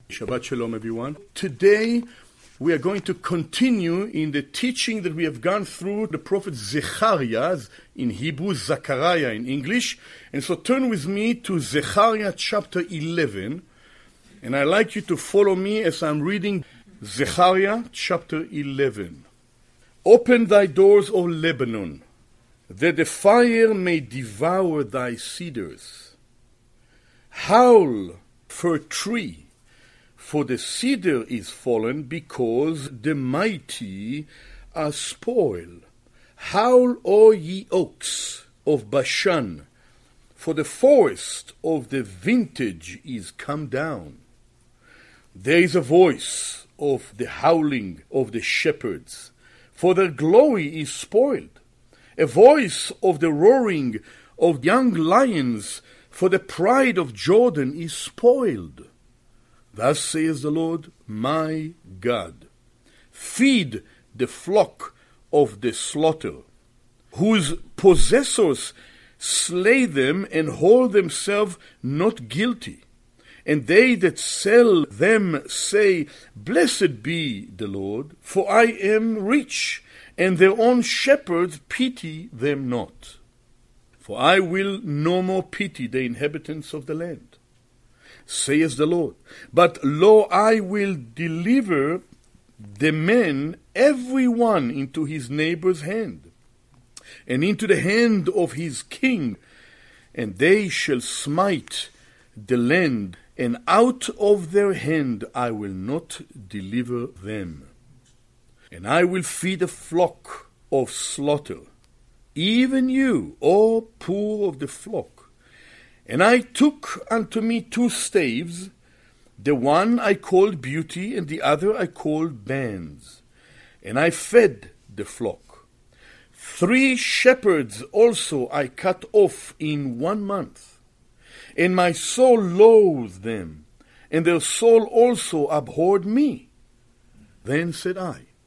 Shabbat Shalom, everyone. Today, we are going to continue in the teaching that we have gone through the prophet Zechariah, in Hebrew, Zechariah in English. And so turn with me to Zechariah chapter 11. And I'd like you to follow me as I'm reading Zechariah chapter 11. Open thy doors, O Lebanon, that the fire may devour thy cedars. Howl, fir tree, for the cedar is fallen, because the mighty are spoiled. Howl, O ye oaks of Bashan, for the forest of the vintage is come down. There is a voice of the howling of the shepherds, for their glory is spoiled. A voice of the roaring of young lions, for the pride of Jordan is spoiled. Thus says the Lord, my God, feed the flock of the slaughter, whose possessors slay them and hold themselves not guilty. And they that sell them say, Blessed be the Lord, for I am rich, and their own shepherds pity them not. For I will no more pity the inhabitants of the land, says the Lord. But lo, I will deliver the men, every one, into his neighbor's hand, and into the hand of his king, and they shall smite the land, and out of their hand I will not deliver them. And I will feed a flock of slaughter, even you, O poor of the flock. And I took unto me 2 staves, the one I called Beauty, and the other I called Bands. And I fed the flock. 3 shepherds also I cut off in 1 month. And my soul loathed them, and their soul also abhorred me. Then said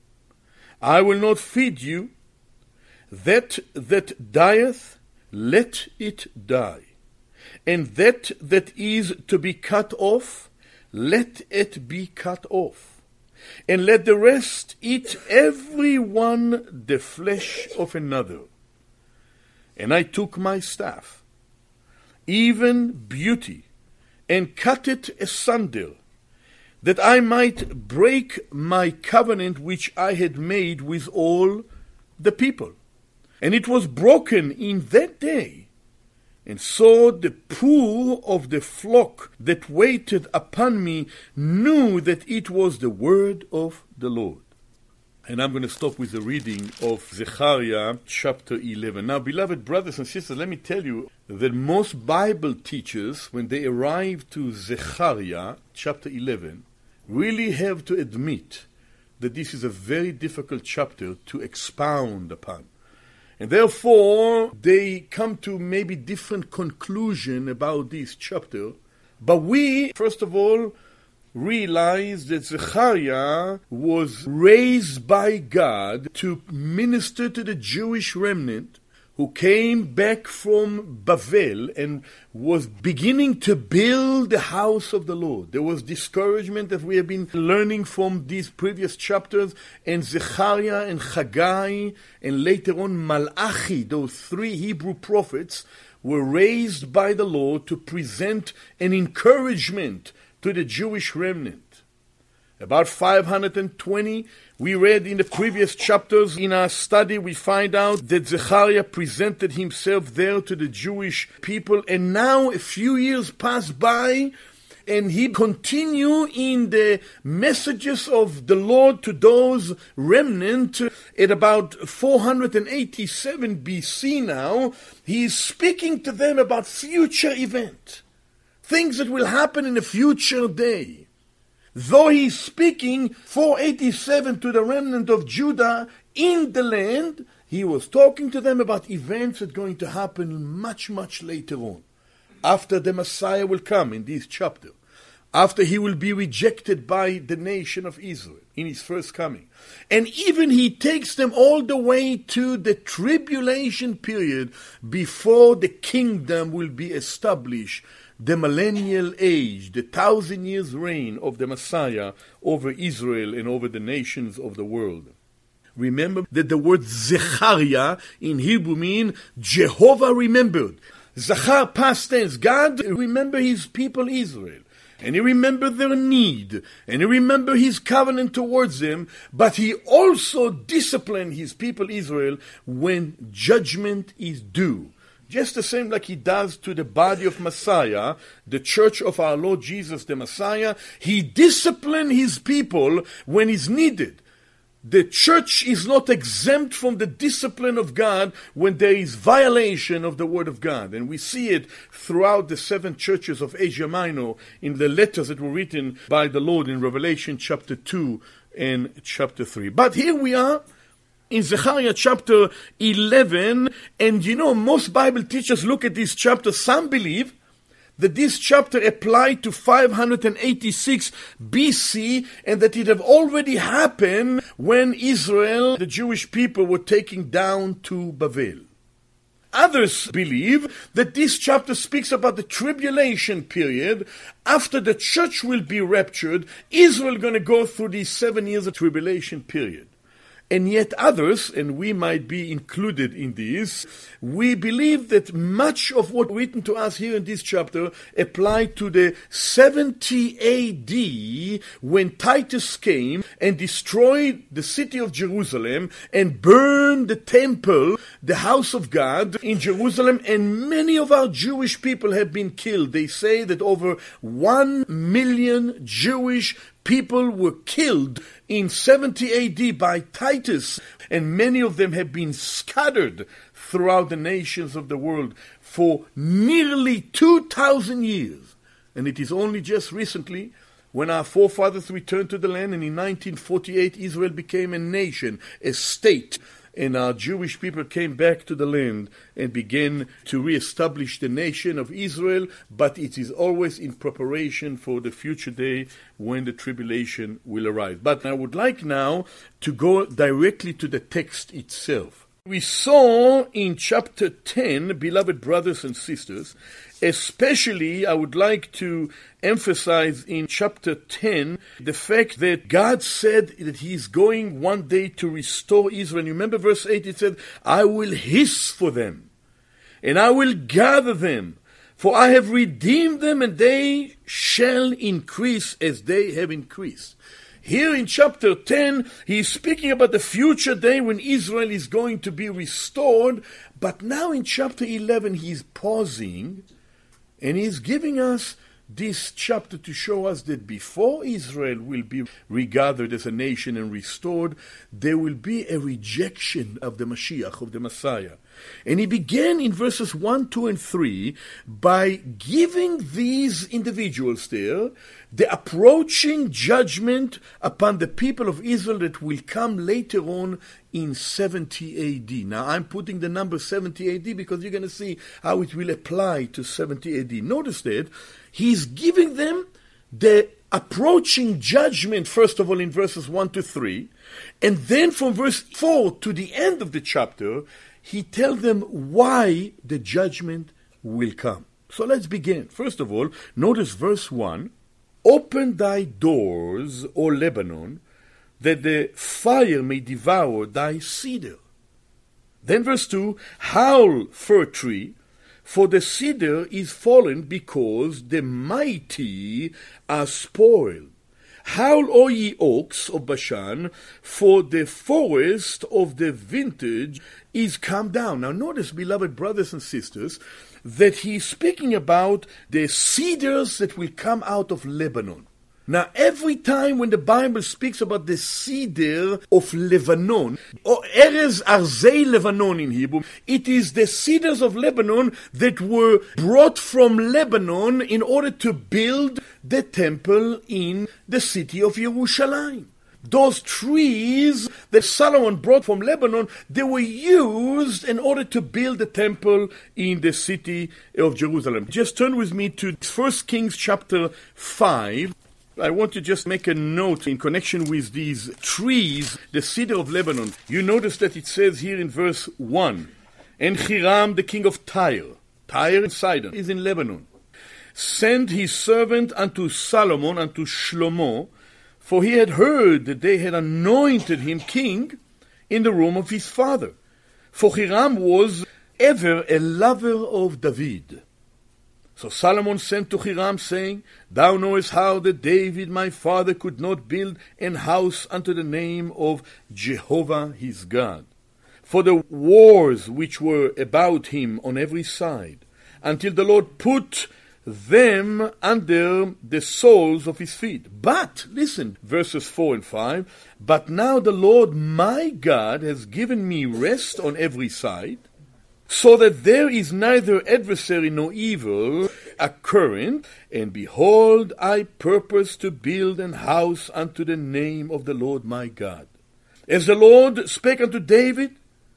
I will not feed you. That dieth, let it die. And that is to be cut off, let it be cut off. And let the rest eat every one the flesh of another. And I took my staff, even Beauty, and cut it asunder, that I might break my covenant which I had made with all the people. And it was broken in that day. And so the poor of the flock that waited upon me knew that it was the word of the Lord. And I'm going to stop with the reading of Zechariah chapter 11. Now, beloved brothers and sisters, let me tell you that most Bible teachers, when they arrive to Zechariah chapter 11, really have to admit that this is a very difficult chapter to expound upon. And therefore, they come to maybe different conclusion about this chapter. But we, first of all, realize that Zechariah was raised by God to minister to the Jewish remnant who came back from Babel and was beginning to build the house of the Lord. There was discouragement that we have been learning from these previous chapters, and Zechariah and Haggai and later on Malachi, those 3 Hebrew prophets, were raised by the Lord to present an encouragement to the Jewish remnant. About 520, we read in the previous chapters in our study, we find out that Zechariah presented himself there to the Jewish people, and now a few years pass by, and he continue in the messages of the Lord to those remnant. At about 487 BC now, he is speaking to them about future event, things that will happen in a future day. Though he's speaking 487 to the remnant of Judah in the land, he was talking to them about events that are going to happen much, much later on, after the Messiah will come in this chapter, after he will be rejected by the nation of Israel in his first coming. And even he takes them all the way to the tribulation period before the kingdom will be established the millennial age, the 1,000 years reign of the Messiah over Israel and over the nations of the world. Remember that the word Zechariah in Hebrew means Jehovah remembered. Zachar, past tense, God remembered his people Israel. And he remembered their need. And he remembered his covenant towards them. But he also disciplined his people Israel when judgment is due. Just the same like he does to the body of Messiah, the church of our Lord Jesus the Messiah. He disciplined his people when it's needed. The church is not exempt from the discipline of God when there is violation of the word of God. And we see it throughout the 7 churches of Asia Minor in the letters that were written by the Lord in Revelation chapter 2 and chapter 3. But here we are in Zechariah chapter 11, and most Bible teachers look at this chapter. Some believe that this chapter applied to 586 BC and that it had already happened when Israel, the Jewish people, were taken down to Babel. Others believe that this chapter speaks about the tribulation period. After the church will be raptured, Israel is going to go through these 7 years of tribulation period. And yet others, and we might be included in this, we believe that much of what written to us here in this chapter applied to the 70 AD when Titus came and destroyed the city of Jerusalem and burned the temple, the house of God in Jerusalem, and many of our Jewish people have been killed. They say that over 1 million Jewish people were killed in 70 AD by Titus, and many of them have been scattered throughout the nations of the world for nearly 2,000 years. And it is only just recently, when our forefathers returned to the land, and in 1948 Israel became a nation, a state, and our Jewish people came back to the land and began to reestablish the nation of Israel, but it is always in preparation for the future day when the tribulation will arrive. But I would like now to go directly to the text itself. We saw in chapter 10, beloved brothers and sisters, especially I would like to emphasize in chapter 10 the fact that God said that he is going one day to restore Israel. You remember verse 8, it said, I will hiss for them, and I will gather them, for I have redeemed them, and they shall increase as they have increased. Here in chapter 10, he is speaking about the future day when Israel is going to be restored. But now in chapter 11, he is pausing, and he is giving us this chapter to show us that before Israel will be regathered as a nation and restored, there will be a rejection of the Mashiach, of the Messiah. And he began in verses 1, 2, and 3 by giving these individuals there the approaching judgment upon the people of Israel that will come later on in 70 AD. Now I'm putting the number 70 AD because you're going to see how it will apply to 70 AD. Notice that he's giving them the approaching judgment, first of all in verses 1 to 3, and then from verse 4 to the end of the chapter, he tells them why the judgment will come. So let's begin. First of all, notice verse 1, open thy doors, O Lebanon, that the fire may devour thy cedar. Then verse 2, howl, fir tree, for the cedar is fallen because the mighty are spoiled. Howl, O ye oaks of Bashan, for the forest of the vintage is come down. Now notice, beloved brothers and sisters, that he's speaking about the cedars that will come out of Lebanon. Now, every time when the Bible speaks about the cedar of Lebanon, or Erez Arzei Lebanon in Hebrew, it is the cedars of Lebanon that were brought from Lebanon in order to build the temple in the city of Jerusalem. Those trees that Solomon brought from Lebanon, they were used in order to build the temple in the city of Jerusalem. Just turn with me to 1 Kings chapter 5. I want to just make a note in connection with these trees, the cedar of Lebanon. You notice that it says here in verse 1, and Hiram, the king of Tyre and Sidon, is in Lebanon. sent his servant unto Solomon, unto Shlomo, for he had heard that they had anointed him king in the room of his father. For Hiram was ever a lover of David. So Solomon sent to Hiram, saying, Thou knowest how that David my father could not build an house unto the name of Jehovah his God, for the wars which were about him on every side, until the Lord put them under the soles of his feet. But, listen, verses 4 and 5, But now the Lord my God has given me rest on every side, so that there is neither adversary nor evil occurring, and behold, I purpose to build an house unto the name of the Lord my God. As the Lord spake unto David,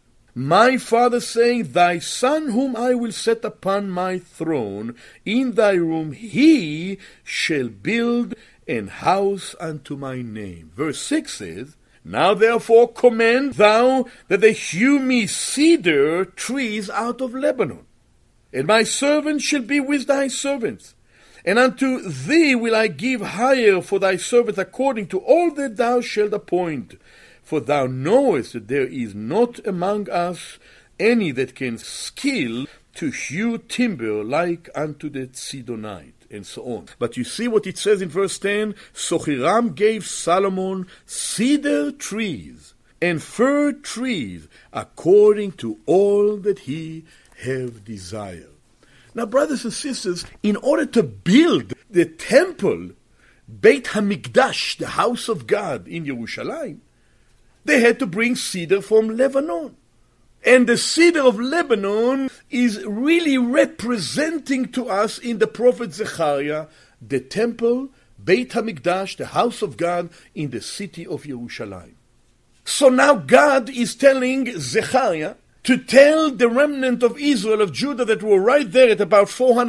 my father, saying, Thy son whom I will set upon my throne in thy room, he shall build an house unto my name. Verse 6 says, Now therefore command thou that they hew me cedar trees out of Lebanon, and my servant shall be with thy servants. And unto thee will I give hire for thy servant according to all that thou shalt appoint. For thou knowest that there is not among us any that can skill to hew timber like unto the Sidonite, and so on. But you see what it says in verse 10, So Hiram gave Solomon cedar trees and fir trees according to all that he have desired. Now, brothers and sisters, in order to build the temple, Beit HaMikdash, the house of God in Yerushalayim, they had to bring cedar from Lebanon. And the cedar of Lebanon is really representing to us in the prophet Zechariah the temple, Beit HaMikdash, the house of God in the city of Yerushalayim. So now God is telling Zechariah to tell the remnant of Israel, of Judah, that were right there at about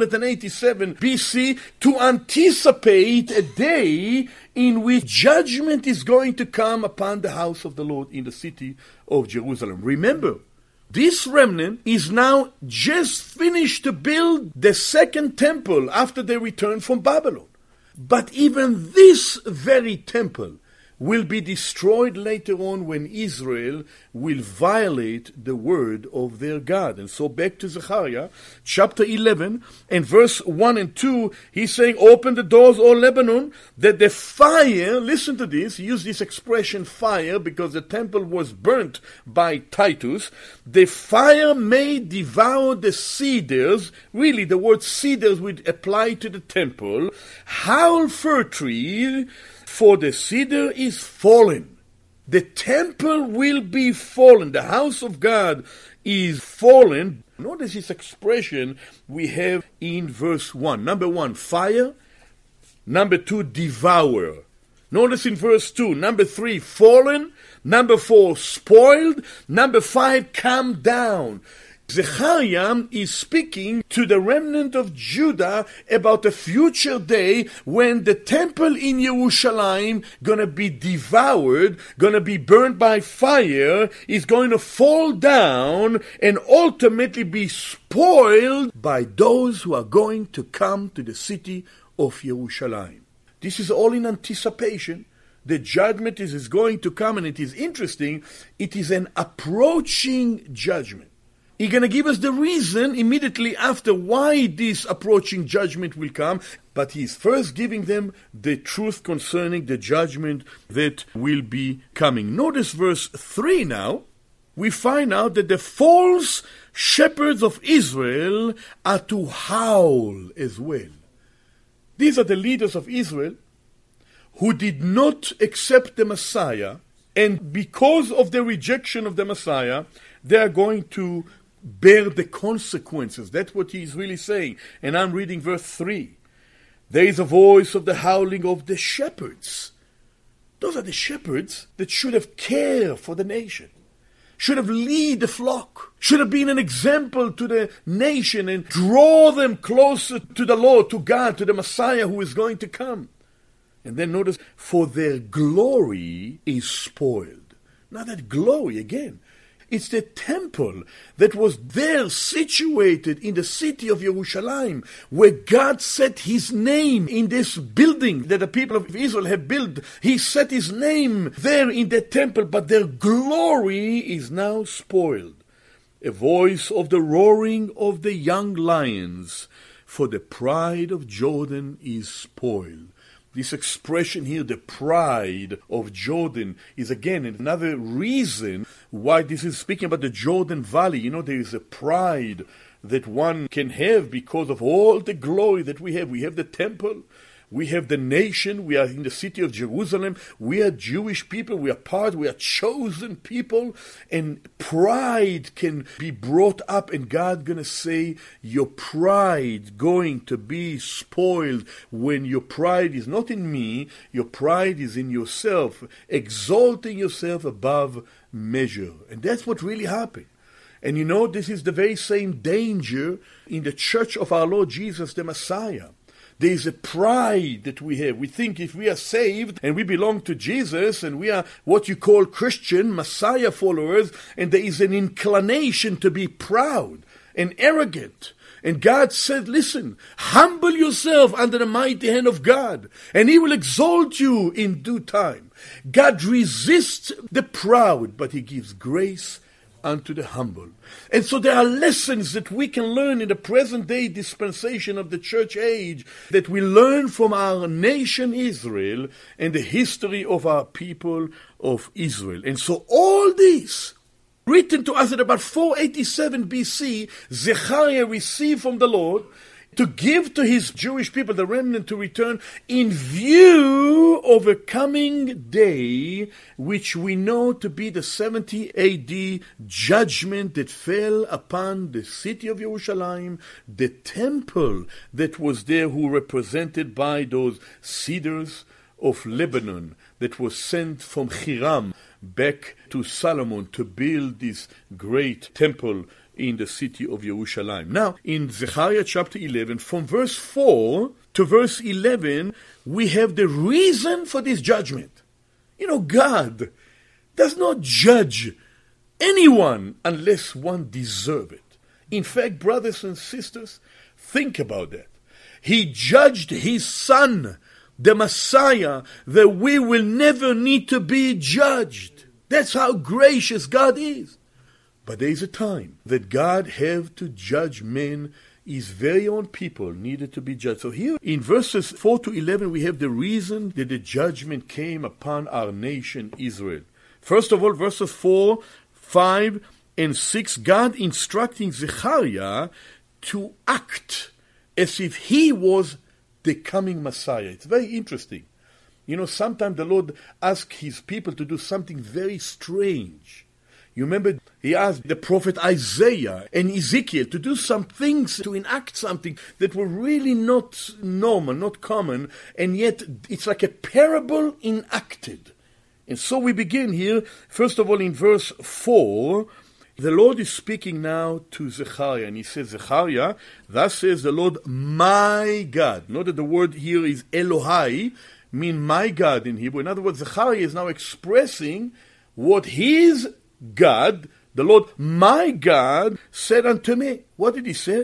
487 BC, to anticipate a day in which judgment is going to come upon the house of the Lord in the city of Jerusalem. Remember, this remnant is now just finished to build the second temple after they return from Babylon. But even this very temple will be destroyed later on when Israel will violate the word of their God. And so back to Zechariah, chapter 11, and verse 1 and 2, he's saying, Open the doors, O Lebanon, that the fire, listen to this, he used this expression fire because the temple was burnt by Titus, the fire may devour the cedars, really the word cedars would apply to the temple, howl fir tree, for the cedar is fallen. The temple will be fallen. The house of God is fallen. Notice this expression we have in verse 1. Number 1, fire. Number 2, devour. Notice in verse 2. Number 3, fallen. Number 4, spoiled. Number 5, come down. Zechariah is speaking to the remnant of Judah about a future day when the temple in Yerushalayim gonna be devoured, gonna be burned by fire, is going to fall down and ultimately be spoiled by those who are going to come to the city of Yerushalayim. This is all in anticipation. The judgment is going to come, and it is interesting, it is an approaching judgment. He's going to give us the reason immediately after why this approaching judgment will come, but he's first giving them the truth concerning the judgment that will be coming. Notice verse 3 now. We find out that the false shepherds of Israel are to howl as well. These are the leaders of Israel who did not accept the Messiah, and because of the rejection of the Messiah, they are going to bear the consequences. That's what he's really saying. And I'm reading verse 3. There is a voice of the howling of the shepherds. Those are the shepherds that should have cared for the nation, should have led the flock, should have been an example to the nation and draw them closer to the Lord, to God, to the Messiah who is going to come. And then notice, for their glory is spoiled. Now that glory, again, It's the temple that was there situated in the city of Jerusalem, where God set his name in this building that the people of Israel have built. He set his name there in the temple, but their glory is now spoiled. A voice of the roaring of the young lions, for the pride of Jordan is spoiled. This expression here, the pride of Jordan, is again another reason why this is speaking about the Jordan Valley. You know, there is a pride that one can have because of all the glory that we have. We have the temple. We have the nation. We are in the city of Jerusalem. We are Jewish people. We are chosen people. And pride can be brought up, and God going to say, your pride going to be spoiled when your pride is not in me, your pride is in yourself, exalting yourself above measure. And that's what really happened. And you know, this is the very same danger in the church of our Lord Jesus, the Messiah. There is a pride that we have. We think if we are saved and we belong to Jesus and we are what you call Christian, Messiah followers, and there is an inclination to be proud and arrogant. And God said, listen, humble yourself under the mighty hand of God, and he will exalt you in due time. God resists the proud, but he gives grace unto the humble. And so there are lessons that we can learn in the present day dispensation of the church age that we learn from our nation Israel and the history of our people of Israel. And so all this, written to us at about 487 BC, Zechariah received from the Lord to give to his Jewish people, the remnant, to return in view of a coming day which we know to be the 70 AD judgment that fell upon the city of Jerusalem, the temple that was there, who represented by those cedars of Lebanon that was sent from Hiram back to Solomon to build this great temple in the city of Jerusalem. Now, in Zechariah chapter 11, from verse 4 to verse 11, we have the reason for this judgment. You know, God does not judge anyone unless one deserves it. In fact, brothers and sisters, think about that. He judged his Son, the Messiah, that we will never need to be judged. That's how gracious God is. But there is a time that God have to judge men. His very own people needed to be judged. So here in verses 4 to 11 we have the reason that the judgment came upon our nation Israel. First of all, verses 4, 5, and 6, God instructing Zechariah to act as if he was the coming Messiah. It's very interesting. You know, sometimes the Lord asks his people to do something very strange. You remember, he asked the prophet Isaiah and Ezekiel to do some things, to enact something that were really not normal, not common, and yet it's like a parable enacted. And so we begin here, first of all, in verse 4. The Lord is speaking now to Zechariah, and he says, Zechariah, thus says the Lord, my God. Note that the word here is Elohai, mean my God in Hebrew. In other words, Zechariah is now expressing what his God, the Lord, my God, said unto me. What did he say?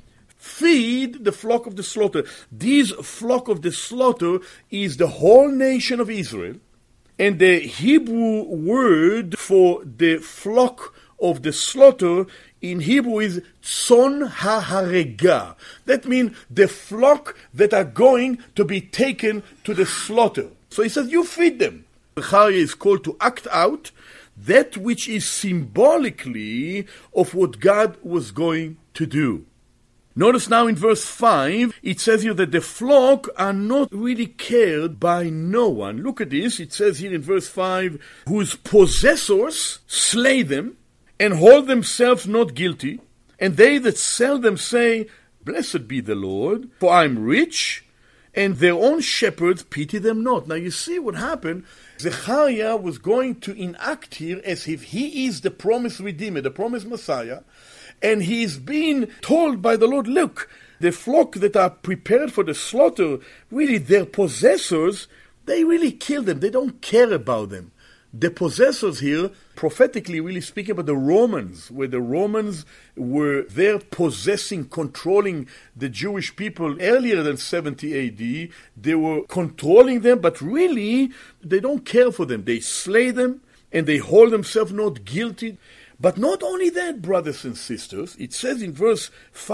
Feed the flock of the slaughter. This flock of the slaughter is the whole nation of Israel. And the Hebrew word for the flock of the slaughter in Hebrew is tzon ha'harega. That means the flock that are going to be taken to the slaughter. So he says, you feed them. Zechariah is called to act out that which is symbolically of what God was going to do. Notice now in verse 5, it says here that the flock are not really cared by no one. Look at this, it says here in verse 5, whose possessors slay them and hold themselves not guilty, and they that sell them say, blessed be the Lord, for I am rich, and their own shepherds pity them not. Now you see what happened. Zechariah was going to enact here as if he is the promised Redeemer, the promised Messiah, and he is being told by the Lord, look, the flock that are prepared for the slaughter, really their possessors, they really kill them. They don't care about them. The possessors here, prophetically really speaking about the Romans, where the Romans were there possessing, controlling the Jewish people earlier than 70 AD. They were controlling them, but really they don't care for them. They slay them and they hold themselves not guilty. But not only that, brothers and sisters, it says in verse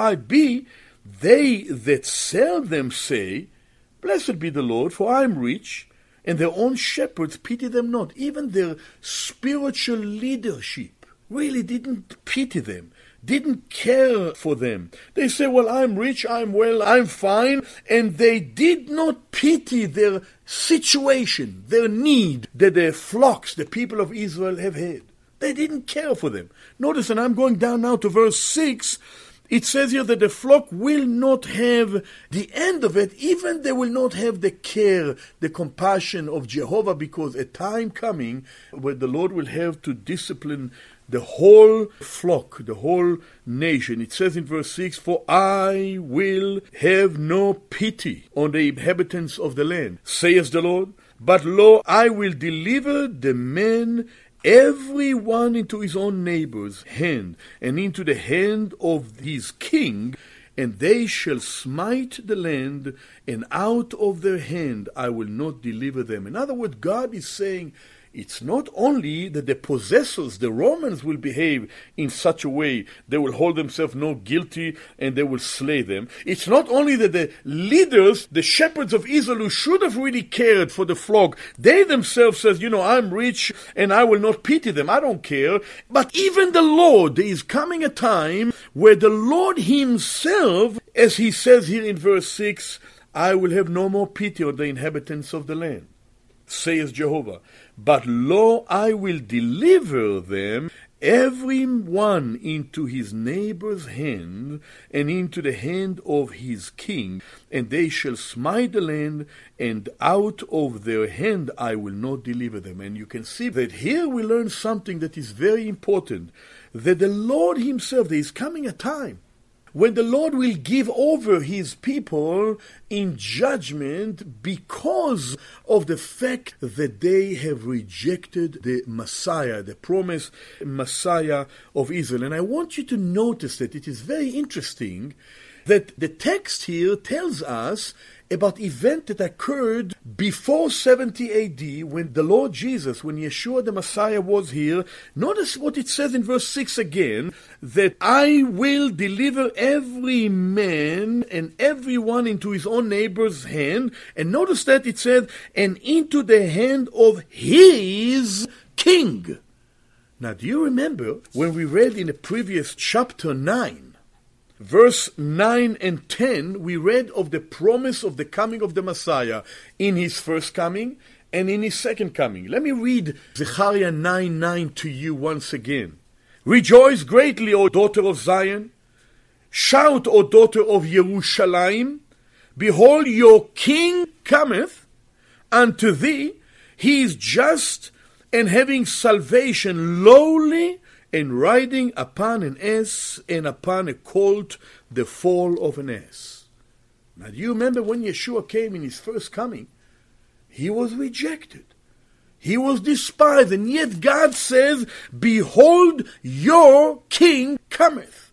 5b, they that sell them say, Blessed be the Lord, for I am rich, and their own shepherds pity them not. Even their spiritual leadership really didn't pity them, didn't care for them. They say, well, I'm rich, I'm well, I'm fine, and they did not pity their situation, their need that their flocks, the people of Israel, have had. They didn't care for them. Notice, and I'm going down now to verse 6, it says here that the flock will not have the end of it, even they will not have the care, the compassion of Jehovah, because a time coming where the Lord will have to discipline the whole flock, the whole nation. It says in verse 6, For I will have no pity on the inhabitants of the land, says the Lord, but lo, I will deliver the men every one into his own neighbor's hand, and into the hand of his king, and they shall smite the land, and out of their hand I will not deliver them. In other words, God is saying, it's not only that the possessors, the Romans, will behave in such a way, they will hold themselves not guilty and they will slay them. It's not only that the leaders, the shepherds of Israel, who should have really cared for the flock, they themselves says, I'm rich and I will not pity them, I don't care. But even the Lord, there is coming a time where the Lord himself, as he says here in verse 6, I will have no more pity on the inhabitants of the land, says Jehovah. But lo, I will deliver them, every one into his neighbor's hand, and into the hand of his king, and they shall smite the land, and out of their hand I will not deliver them. And you can see that here we learn something that is very important, that the Lord himself, there is coming a time when the Lord will give over his people in judgment because of the fact that they have rejected the Messiah, the promised Messiah of Israel. And I want you to notice that it is very interesting that the text here tells us about event that occurred before 70 AD when the Lord Jesus, when Yeshua the Messiah was here. Notice what it says in verse 6 again, that I will deliver every man and everyone into his own neighbor's hand. And notice that it said, and into the hand of his king. Now, do you remember when we read in the previous chapter 9, Verse 9 and 10, we read of the promise of the coming of the Messiah in his first coming and in his second coming. Let me read Zechariah 9:9 to you once again. Rejoice greatly, O daughter of Zion. Shout, O daughter of Jerusalem. Behold, your king cometh unto thee. He is just and having salvation, lowly, and riding upon an ass and upon a colt, the foal of an ass. Now, do you remember when Yeshua came in his first coming? He was rejected. He was despised. And yet God says, behold, your king cometh.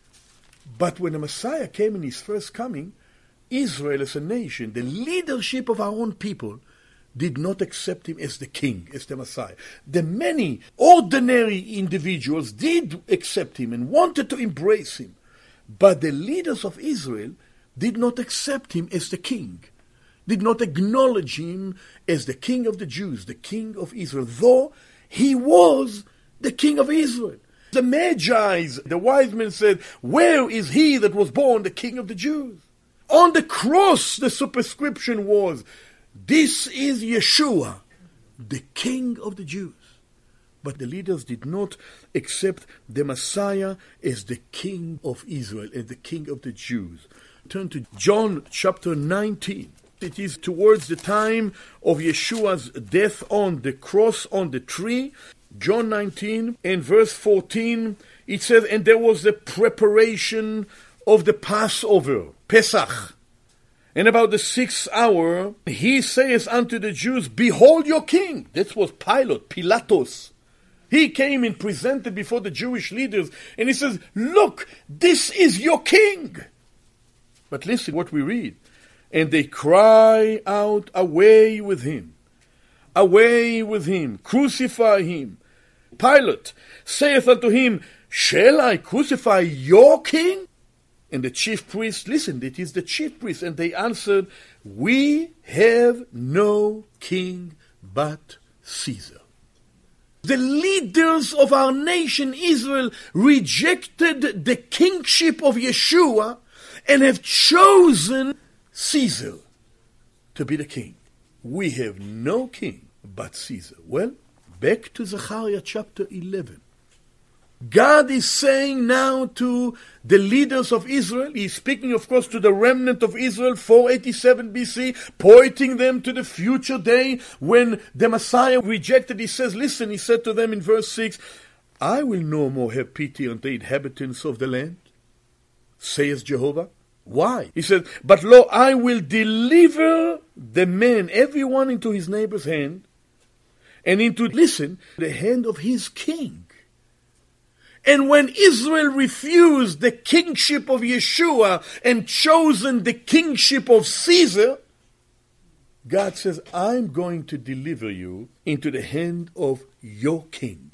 But when the Messiah came in his first coming, Israel as a nation, the leadership of our own people, did not accept him as the king, as the Messiah. The many ordinary individuals did accept him and wanted to embrace him. But the leaders of Israel did not accept him as the king, did not acknowledge him as the king of the Jews, the king of Israel, though he was the king of Israel. The Magi, the wise men said, where is he that was born the king of the Jews? On the cross, the superscription was, this is Yeshua, the King of the Jews. But the leaders did not accept the Messiah as the King of Israel, as the King of the Jews. Turn to John chapter 19. It is towards the time of Yeshua's death on the cross, on the tree. John 19 and verse 14, it says, and there was the preparation of the Passover, Pesach. And about the 6th hour, he saith unto the Jews, Behold your king. That was Pilate, Pilatus. He came and presented before the Jewish leaders, and he says, Look, this is your king. But listen what we read. And they cry out, Away with him. Away with him. Crucify him. Pilate saith unto him, Shall I crucify your king? And the chief priests, listen, it is the chief priests, and they answered, We have no king but Caesar. The leaders of our nation, Israel, rejected the kingship of Yeshua and have chosen Caesar to be the king. We have no king but Caesar. Well, back to Zechariah chapter 11. God is saying now to the leaders of Israel, He's speaking of course to the remnant of Israel, 487 BC, pointing them to the future day when the Messiah rejected. He says, listen, He said to them in verse 6, I will no more have pity on the inhabitants of the land, says Jehovah. Why? He said, But lo, I will deliver the man, everyone into his neighbor's hand, and into, listen, the hand of his king. And when Israel refused the kingship of Yeshua and chosen the kingship of Caesar, God says, I'm going to deliver you into the hand of your king.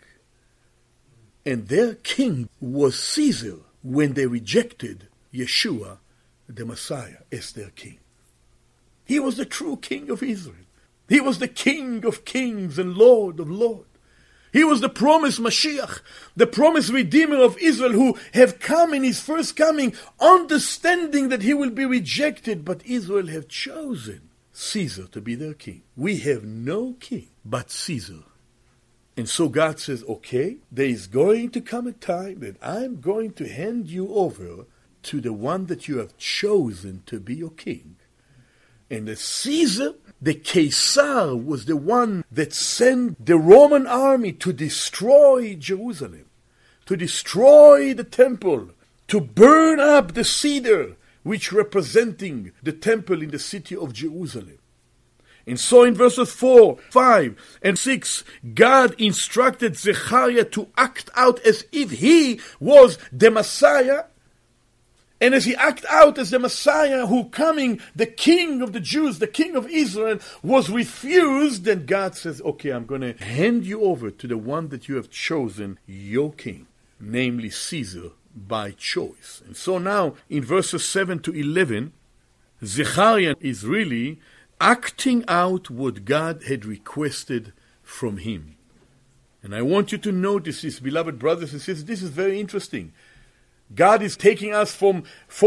And their king was Caesar when they rejected Yeshua, the Messiah, as their king. He was the true king of Israel. He was the King of kings and Lord of lords. He was the promised Mashiach, the promised Redeemer of Israel, who have come in His first coming, understanding that He will be rejected, but Israel have chosen Caesar to be their king. We have no king but Caesar. And so God says, okay, there is going to come a time that I'm going to hand you over to the one that you have chosen to be your king. And the Caesar, the Caesar, was the one that sent the Roman army to destroy Jerusalem, to destroy the temple, to burn up the cedar, which representing the temple in the city of Jerusalem. And so in verses 4, 5, and 6, God instructed Zechariah to act out as if he was the Messiah. And as he acted out as the Messiah who coming, the King of the Jews, the King of Israel, was refused, then God says, okay, I'm going to hand you over to the one that you have chosen, your king, namely Caesar, by choice. And so now, in verses 7 to 11, Zechariah is really acting out what God had requested from him. And I want you to notice this, beloved brothers and sisters, this is very interesting. God is taking us from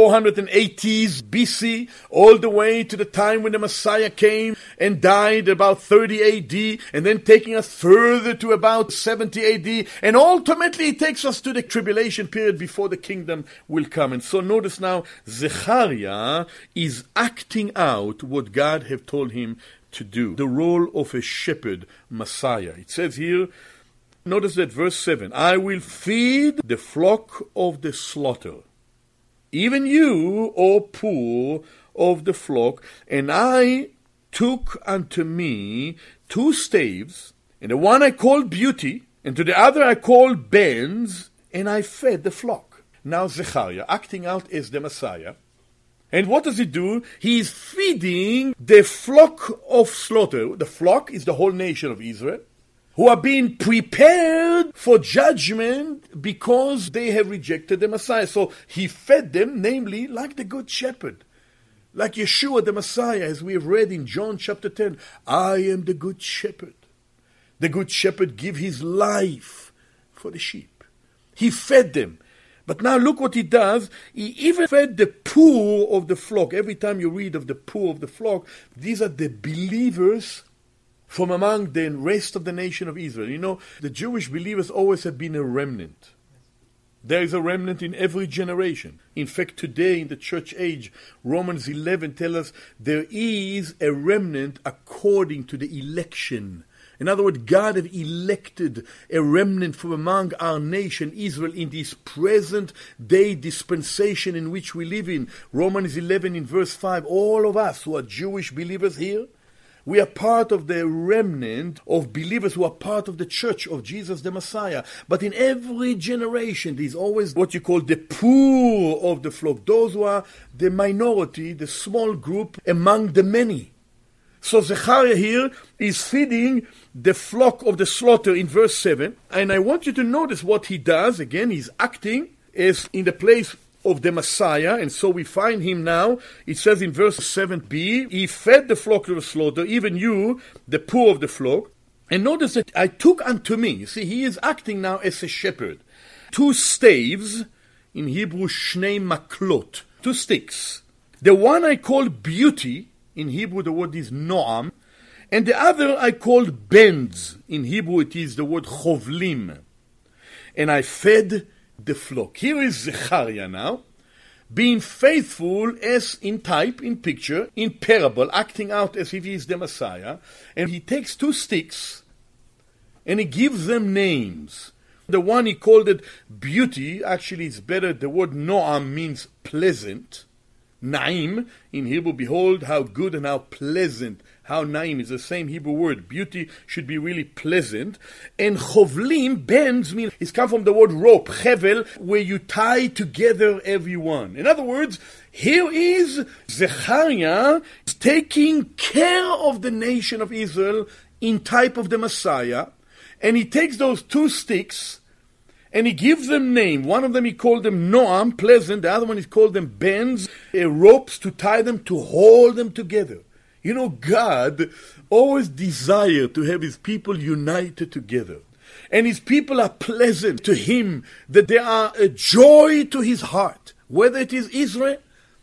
480s BC all the way to the time when the Messiah came and died about 30 AD, and then taking us further to about 70 AD, and ultimately it takes us to the tribulation period before the kingdom will come. And so notice now, Zechariah is acting out what God have told him to do, the role of a shepherd Messiah. It says here, notice that verse 7, I will feed the flock of the slaughter, even you, O poor of the flock. And I took unto me 2 staves, and the one I called Beauty, and to the other I called Bands, and I fed the flock. Now Zechariah, acting out as the Messiah, and what does he do? He is feeding the flock of slaughter. The flock is the whole nation of Israel, who are being prepared for judgment because they have rejected the Messiah. So he fed them, namely, like the good shepherd, like Yeshua the Messiah, as we have read in John chapter 10. I am the good shepherd. The good shepherd give his life for the sheep. He fed them. But now look what he does. He even fed the poor of the flock. Every time you read of the poor of the flock, these are the believers from among the rest of the nation of Israel. You know, the Jewish believers always have been a remnant. There is a remnant in every generation. In fact, today in the church age, Romans 11 tells us there is a remnant according to the election. In other words, God has elected a remnant from among our nation, Israel, in this present day dispensation in which we live in. Romans 11 in verse 5, all of us who are Jewish believers here, we are part of the remnant of believers who are part of the church of Jesus the Messiah. But in every generation, there's always what you call the poor of the flock. Those who are the minority, the small group among the many. So Zechariah here is feeding the flock of the slaughter in verse 7. And I want you to notice what he does. Again, he's acting as in the place of the Messiah, and so we find him now. It says in verse 7b, he fed the flock to the slaughter, even you, the poor of the flock. And notice that I took unto me, you see, he is acting now as a shepherd, 2 staves, in Hebrew, shnei maklot, 2 sticks. The one I called beauty, in Hebrew the word is noam, and the other I called bends, in Hebrew it is the word chovlim. And I fed the flock. Here is Zechariah now, being faithful as in type, in picture, in parable, acting out as if he is the Messiah. And he takes 2 sticks and he gives them names. The one he called it beauty, actually it's better, the word noam means pleasant. Naim, in Hebrew, behold how good and how pleasant. How naim is the same Hebrew word. Beauty should be really pleasant. And chovlim, bends, mean it's come from the word rope, chevel, where you tie together everyone. In other words, here is Zechariah taking care of the nation of Israel in type of the Messiah. And he takes those 2 sticks and he gives them name. One of them he called them noam, pleasant. The other one he called them bends, ropes to tie them, to hold them together. You know, God always desired to have his people united together. And his people are pleasant to him, that they are a joy to his heart. Whether it is Israel,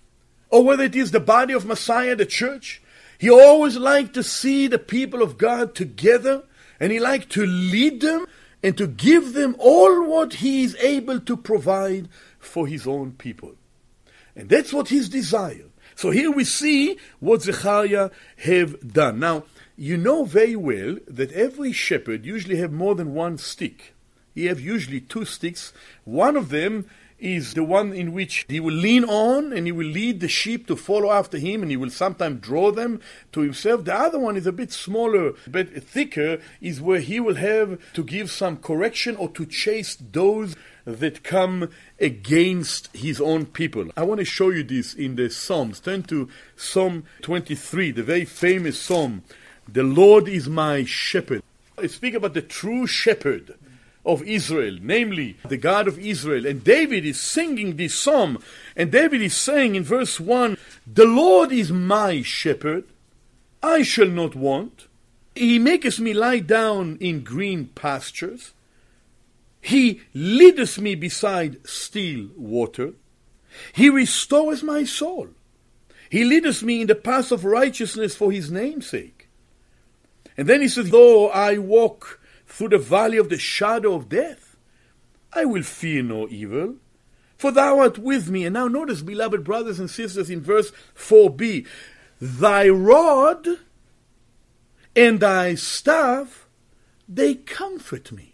or whether it is the body of Messiah, the church, he always liked to see the people of God together, and he liked to lead them, and to give them all what he is able to provide for his own people. And that's what his desire. So here we see what Zechariah have done. Now, you know very well that every shepherd usually have more than 1 stick. He have usually 2 sticks. One of them is the one in which he will lean on and he will lead the sheep to follow after him, and he will sometimes draw them to himself. The other one is a bit smaller, a bit thicker, is where he will have to give some correction or to chase those that come against his own people. I want to show you this in the Psalms. Turn to Psalm 23, the very famous psalm. The Lord is my shepherd. I speak about the true shepherd of Israel, namely the God of Israel. And David is singing this psalm, and David is saying in verse 1, the Lord is my shepherd, I shall not want. He maketh me lie down in green pastures. He leadeth me beside still water. He restoreth my soul. He leadeth me in the path of righteousness for his name's sake. And then he says, though I walk through the valley of the shadow of death, I will fear no evil, for thou art with me. And now notice, beloved brothers and sisters, in verse 4b, thy rod and thy staff, they comfort me.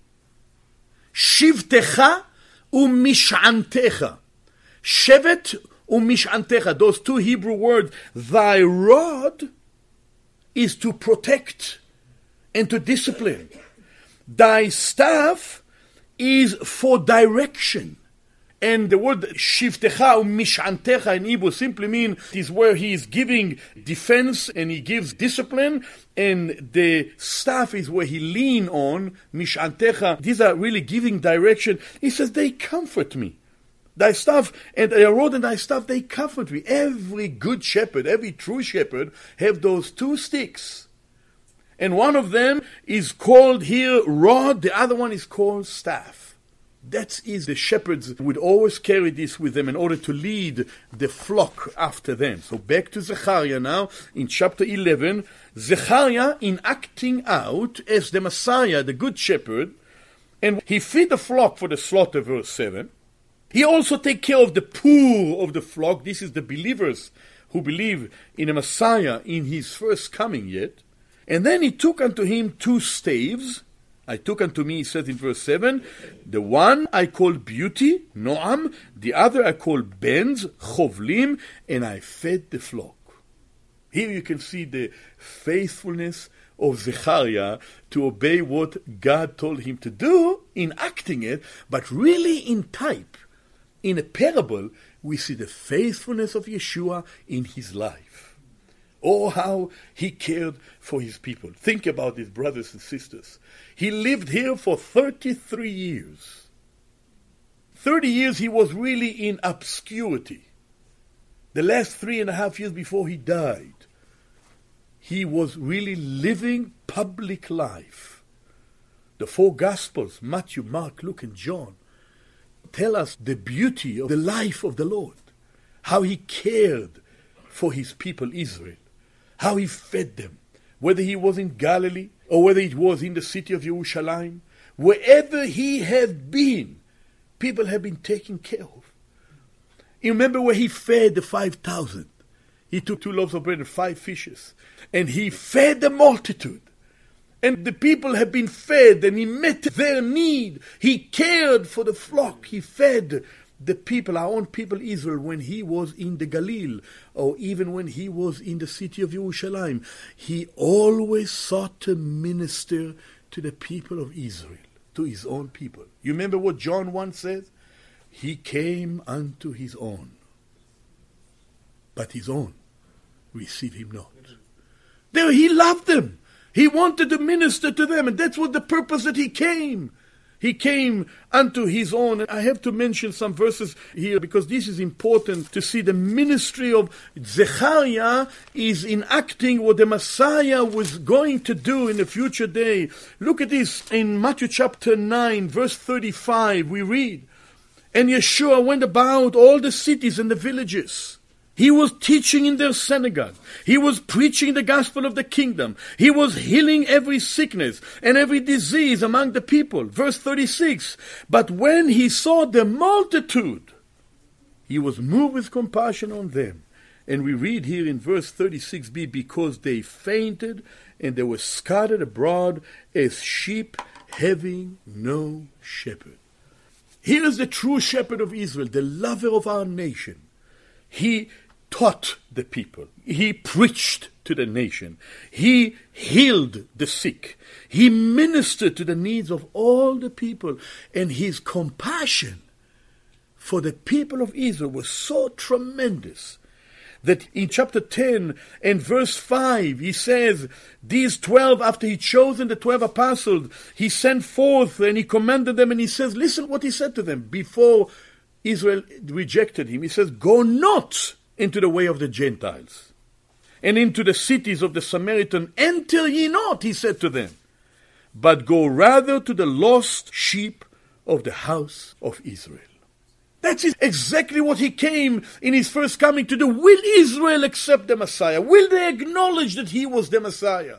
Shivtecha u'mishantecha. Shevet u'mishantecha, those 2 Hebrew words, thy rod is to protect and to discipline. Thy staff is for direction. And the word shivtecha u'mishantecha in Hebrew simply means is where he is giving defense and he gives discipline, and the staff is where he lean on, mishantecha. These are really giving direction. He says, they comfort me. Thy staff and thy rod and thy staff, they comfort me. Every good shepherd, every true shepherd have those 2 sticks. And one of them is called here rod, the other one is called staff. That is, the shepherds would always carry this with them in order to lead the flock after them. So back to Zechariah now, in chapter 11, Zechariah in acting out as the Messiah, the good shepherd, and he feed the flock for the slaughter, verse 7. He also takes care of the poor of the flock. This is the believers who believe in a Messiah in his first coming yet. And then he took unto him 2 staves. I took unto me, he says in verse 7, the one I called beauty, Noam, the other I called Benz, Chovlim, and I fed the flock. Here you can see the faithfulness of Zechariah to obey what God told him to do in acting it, but really in type. In a parable, we see the faithfulness of Yeshua in his life. Oh, how he cared for his people. Think about this, brothers and sisters. He lived here for 33 years. 30 years he was really in obscurity. The last 3.5 years before he died, he was really living public life. The 4 Gospels, Matthew, Mark, Luke, and John, tell us the beauty of the life of the Lord, how he cared for his people Israel, how he fed them, whether he was in Galilee or whether it was in the city of Jerusalem, wherever he had been, people have been taken care of. You remember where he fed the 5,000? He took 2 loaves of bread and 5 fishes, and he fed the multitude. And the people have been fed, and he met their need. He cared for the flock. He fed the people, our own people Israel, when he was in the Galilee, or even when he was in the city of Jerusalem. He always sought to minister to the people of Israel, to his own people. You remember what John 1 says? He came unto his own, but his own received him not. There he loved them. He wanted to minister to them, and that's what the purpose that he came. He came unto his own. And I have to mention some verses here because this is important to see the ministry of Zechariah is enacting what the Messiah was going to do in the future day. Look at this in Matthew chapter 9, verse 35, we read, and Yeshua went about all the cities and the villages. He was teaching in their synagogue. He was preaching the gospel of the kingdom. He was healing every sickness and every disease among the people. Verse 36, but when he saw the multitude, he was moved with compassion on them. And we read here in verse 36b, because they fainted and they were scattered abroad as sheep having no shepherd. Here is the true shepherd of Israel, the lover of our nation. He taught the people. He preached to the nation. He healed the sick. He ministered to the needs of all the people. And his compassion for the people of Israel was so tremendous that in chapter 10 and verse 5, he says, these 12, after he chosen the 12 apostles, he sent forth and he commanded them, and he says, listen what he said to them before Israel rejected him. He says, go not into the way of the Gentiles, and into the cities of the Samaritan enter ye not, he said to them, but go rather to the lost sheep of the house of Israel. That's exactly what he came in his first coming to do. Will Israel accept the Messiah? Will they acknowledge that he was the Messiah?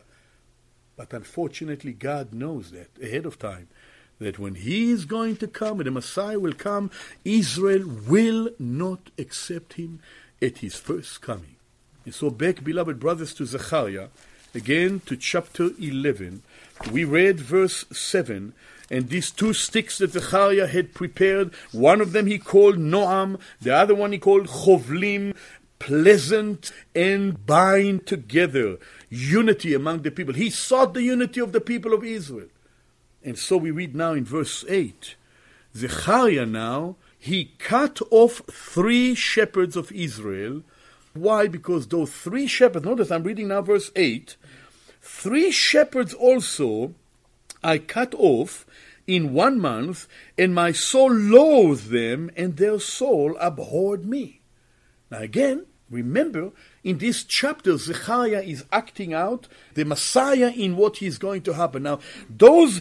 But unfortunately, God knows that ahead of time, that when he is going to come, and the Messiah will come, Israel will not accept him at his first coming. And so back, beloved brothers, to Zechariah, again to chapter 11. We read verse 7, and these 2 sticks that Zechariah had prepared, one of them he called Noam, the other one he called Chovlim, pleasant and bind together, unity among the people. He sought the unity of the people of Israel. And so we read now in verse 8, Zechariah now, he cut off 3 shepherds of Israel. Why? Because those 3 shepherds, notice I'm reading now verse 8, 3 shepherds also I cut off in 1 month, and my soul loathed them, and their soul abhorred me. Now again, remember, in this chapter, Zechariah is acting out the Messiah in what is going to happen. Now, those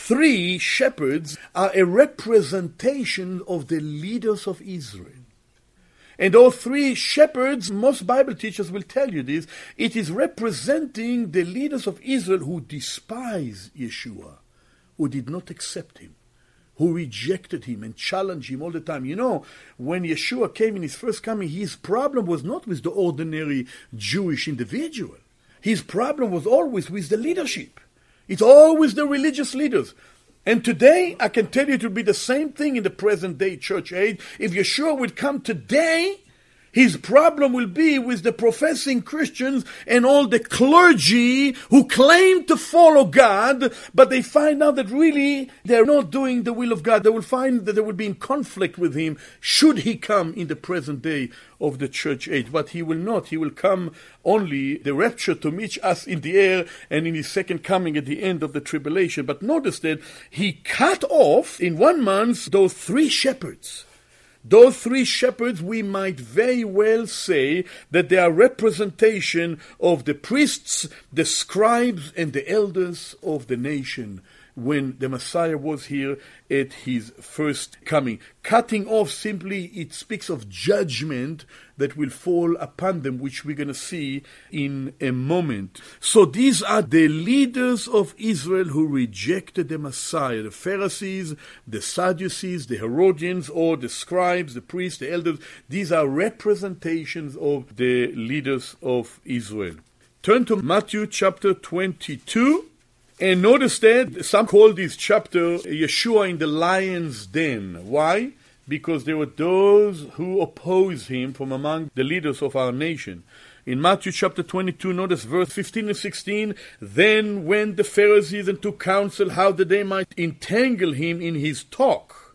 3 shepherds are a representation of the leaders of Israel. And those 3 shepherds, most Bible teachers will tell you this, it is representing the leaders of Israel who despise Yeshua, who did not accept him, who rejected him and challenged him all the time. You know, when Yeshua came in his first coming, his problem was not with the ordinary Jewish individual. His problem was always with the leadership. It's always the religious leaders. And today, I can tell you it will be the same thing in the present day church age. If Yeshua would come today, his problem will be with the professing Christians and all the clergy who claim to follow God, but they find out that really they're not doing the will of God. They will find that they will be in conflict with him should he come in the present day of the church age. But he will not. He will come only the rapture to meet us in the air and in his second coming at the end of the tribulation. But notice that he cut off in 1 month those 3 shepherds. Those 3 shepherds, we might very well say that they are representation of the priests, the scribes, and the elders of the nation when the Messiah was here at his first coming. Cutting off simply, it speaks of judgment that will fall upon them, which we're going to see in a moment. So these are the leaders of Israel who rejected the Messiah: the Pharisees, the Sadducees, the Herodians, or the scribes, the priests, the elders. These are representations of the leaders of Israel. Turn to Matthew chapter 22. And notice that some call this chapter Yeshua in the lion's den. Why? Because there were those who opposed him from among the leaders of our nation. In Matthew chapter 22, notice verse 15 and 16, "Then went the Pharisees and took counsel how that they might entangle him in his talk.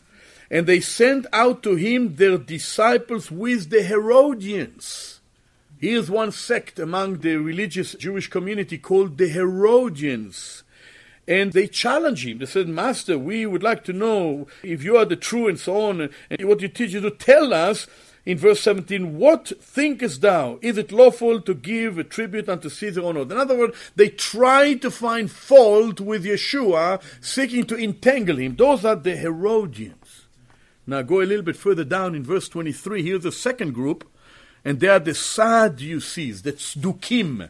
And they sent out to him their disciples with the Herodians." Here's one sect among the religious Jewish community called the Herodians. And they challenged him. They said, "Master, we would like to know if you are the true," and so on, and what you teach you to tell us. In verse 17, "What thinkest thou? Is it lawful to give a tribute unto Caesar or not?" In other words, they tried to find fault with Yeshua, seeking to entangle him. Those are the Herodians. Now go a little bit further down in verse 23. Here's the second group. And they are the Sadducees, the Tzdukim.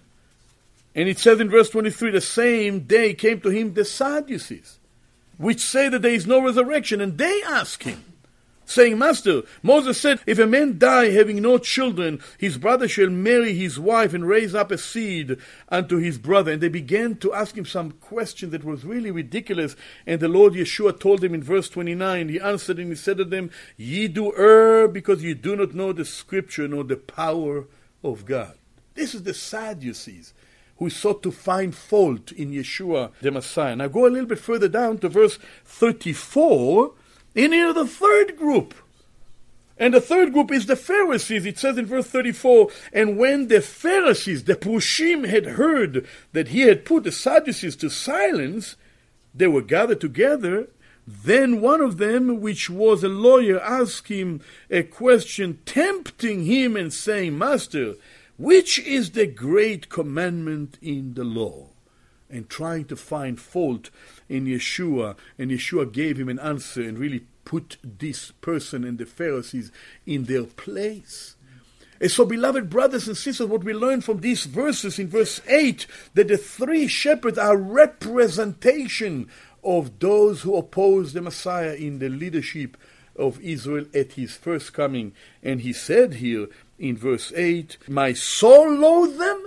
And it says in verse 23, "The same day came to him the Sadducees, which say that there is no resurrection. And they ask him, saying, Master, Moses said, if a man die having no children, his brother shall marry his wife and raise up a seed unto his brother." And they began to ask him some question that was really ridiculous. And the Lord Yeshua told them in verse 29, he answered and he said to them, "Ye do err because ye do not know the scripture nor the power of God." This is the Sadducees who sought to find fault in Yeshua the Messiah. Now go a little bit further down to verse 34. And here the third group. And the third group is the Pharisees. It says in verse 34, "And when the Pharisees, the Prushim, had heard that he had put the Sadducees to silence, they were gathered together. Then one of them, which was a lawyer, asked him a question, tempting him and saying, Master, which is the great commandment in the law?" And trying to find fault in Yeshua. And Yeshua gave him an answer and really put this person and the Pharisees in their place. And so, beloved brothers and sisters, what we learn from these verses in verse 8, that the 3 shepherds are representation of those who oppose the Messiah in the leadership of Israel at his first coming. And he said here in verse 8, "My soul loathed them,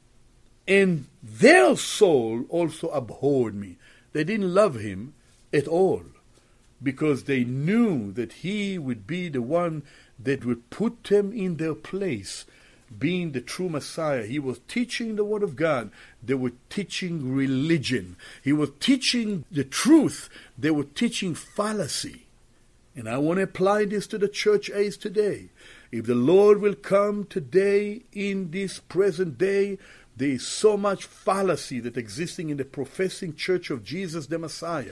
and their soul also abhorred me." They didn't love him at all because they knew that he would be the one that would put them in their place, being the true Messiah. He was teaching the Word of God. They were teaching religion. He was teaching the truth. They were teaching fallacy. And I want to apply this to the church age today. If the Lord will come today in this present day, there is so much fallacy that existing in the professing church of Jesus the Messiah.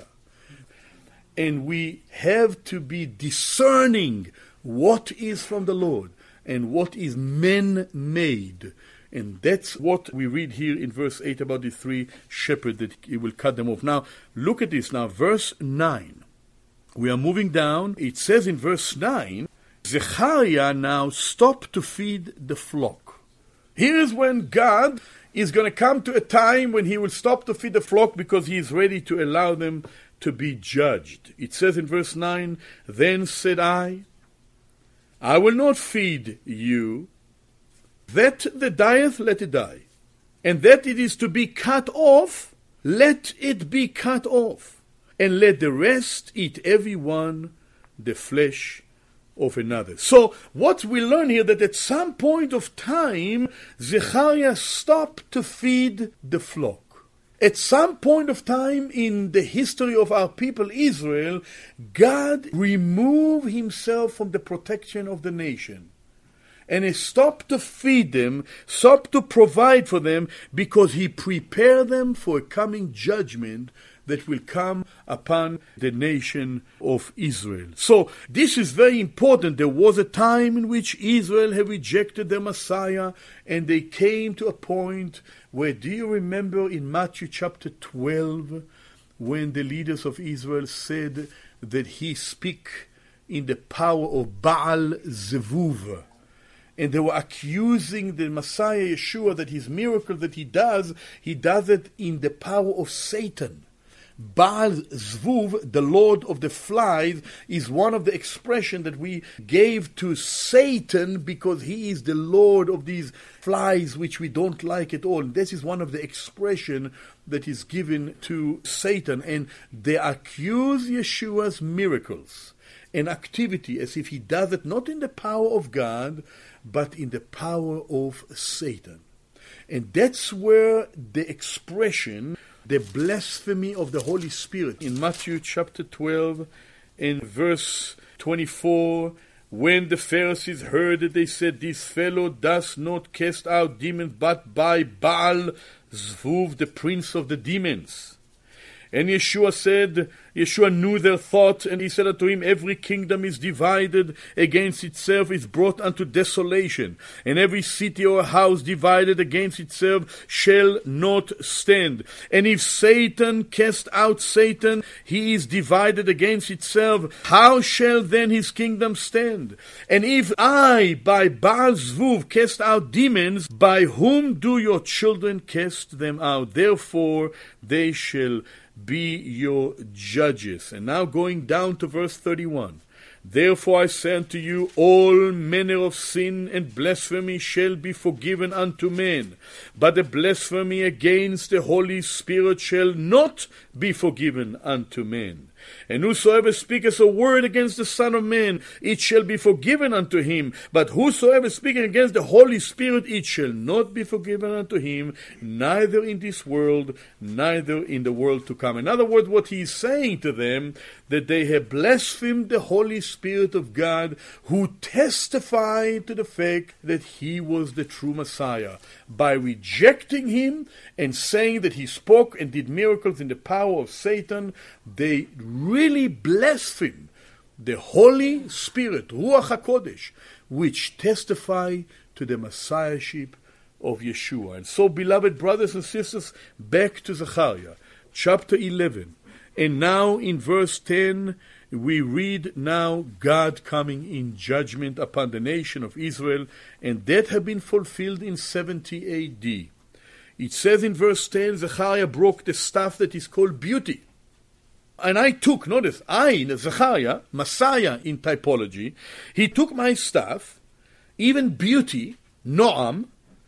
And we have to be discerning what is from the Lord and what is man-made. And that's what we read here in verse 8 about the 3 shepherds, that he will cut them off. Now, look at this now, verse 9. We are moving down. It says in verse 9, Zechariah now stopped to feed the flock. Here's when God is going to come to a time when he will stop to feed the flock because he is ready to allow them to be judged. It says in verse 9, Then said I will not feed you. That dieth, let it die. And that it is to be cut off, let it be cut off. And let the rest eat every one the flesh of another. So what we learn here, that at some point of time, Zechariah stopped to feed the flock. At some point of time in the history of our people Israel, God removed himself from the protection of the nation. And he stopped to feed them, stopped to provide for them, because he prepared them for a coming judgment that will come upon the nation of Israel. So this is very important. There was a time in which Israel had rejected the Messiah, and they came to a point where, do you remember in Matthew chapter 12, when the leaders of Israel said that he speak in the power of Baal Zevuv? And they were accusing the Messiah Yeshua that his miracle that he does it in the power of Satan. Baal Zvuv, the Lord of the flies, is one of the expressions that we gave to Satan, because he is the Lord of these flies which we don't like at all. And this is one of the expressions that is given to Satan. And they accuse Yeshua's miracles and activity as if he does it not in the power of God, but in the power of Satan. And that's where the expression, the blasphemy of the Holy Spirit, in Matthew chapter 12, in verse 24, when the Pharisees heard it, they said, This fellow does not cast out demons, but by Baal Zvuv, the prince of the demons. And Yeshua knew their thought, and he said unto him, Every kingdom is divided against itself is brought unto desolation, and every city or house divided against itself shall not stand. And if Satan cast out Satan, he is divided against itself. How shall then his kingdom stand? And if I by Baal Zvuv cast out demons, by whom do your children cast them out? Therefore they shall be your judges. And now going down to verse 31. Therefore I say unto you, all manner of sin and blasphemy shall be forgiven unto men, but the blasphemy against the Holy Spirit shall not be forgiven unto men. And whosoever speaketh a word against the Son of Man, it shall be forgiven unto him. But whosoever speaketh against the Holy Spirit, it shall not be forgiven unto him, neither in this world, neither in the world to come. In other words, what he is saying to them, that they have blasphemed the Holy Spirit of God, who testified to the fact that he was the true Messiah. By rejecting him and saying that he spoke and did miracles in the power of Satan, they really blaspheme the Holy Spirit, Ruach HaKodesh, which testify to the Messiahship of Yeshua. And so, beloved brothers and sisters, back to Zechariah, chapter 11. And now in verse 10, we read now God coming in judgment upon the nation of Israel, and that had been fulfilled in 70 A.D. It says in verse 10, Zechariah broke the staff that is called beauty. And I took, notice, Zechariah, Messiah in typology, he took my staff, even beauty, Noam,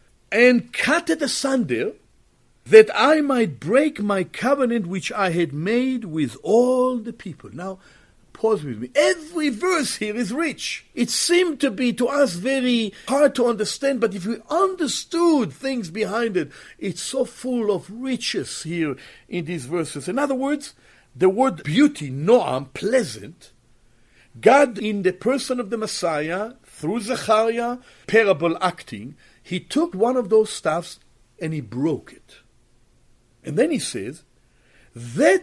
and cut it asunder, that I might break my covenant which I had made with all the people. Now, pause with me. Every verse here is rich. It seemed to be to us very hard to understand, but if we understood things behind it, it's so full of riches here in these verses. In other words, the word beauty, Noam, pleasant, God in the person of the Messiah, through Zechariah, parable acting, he took one of those staffs and he broke it. And then he says, that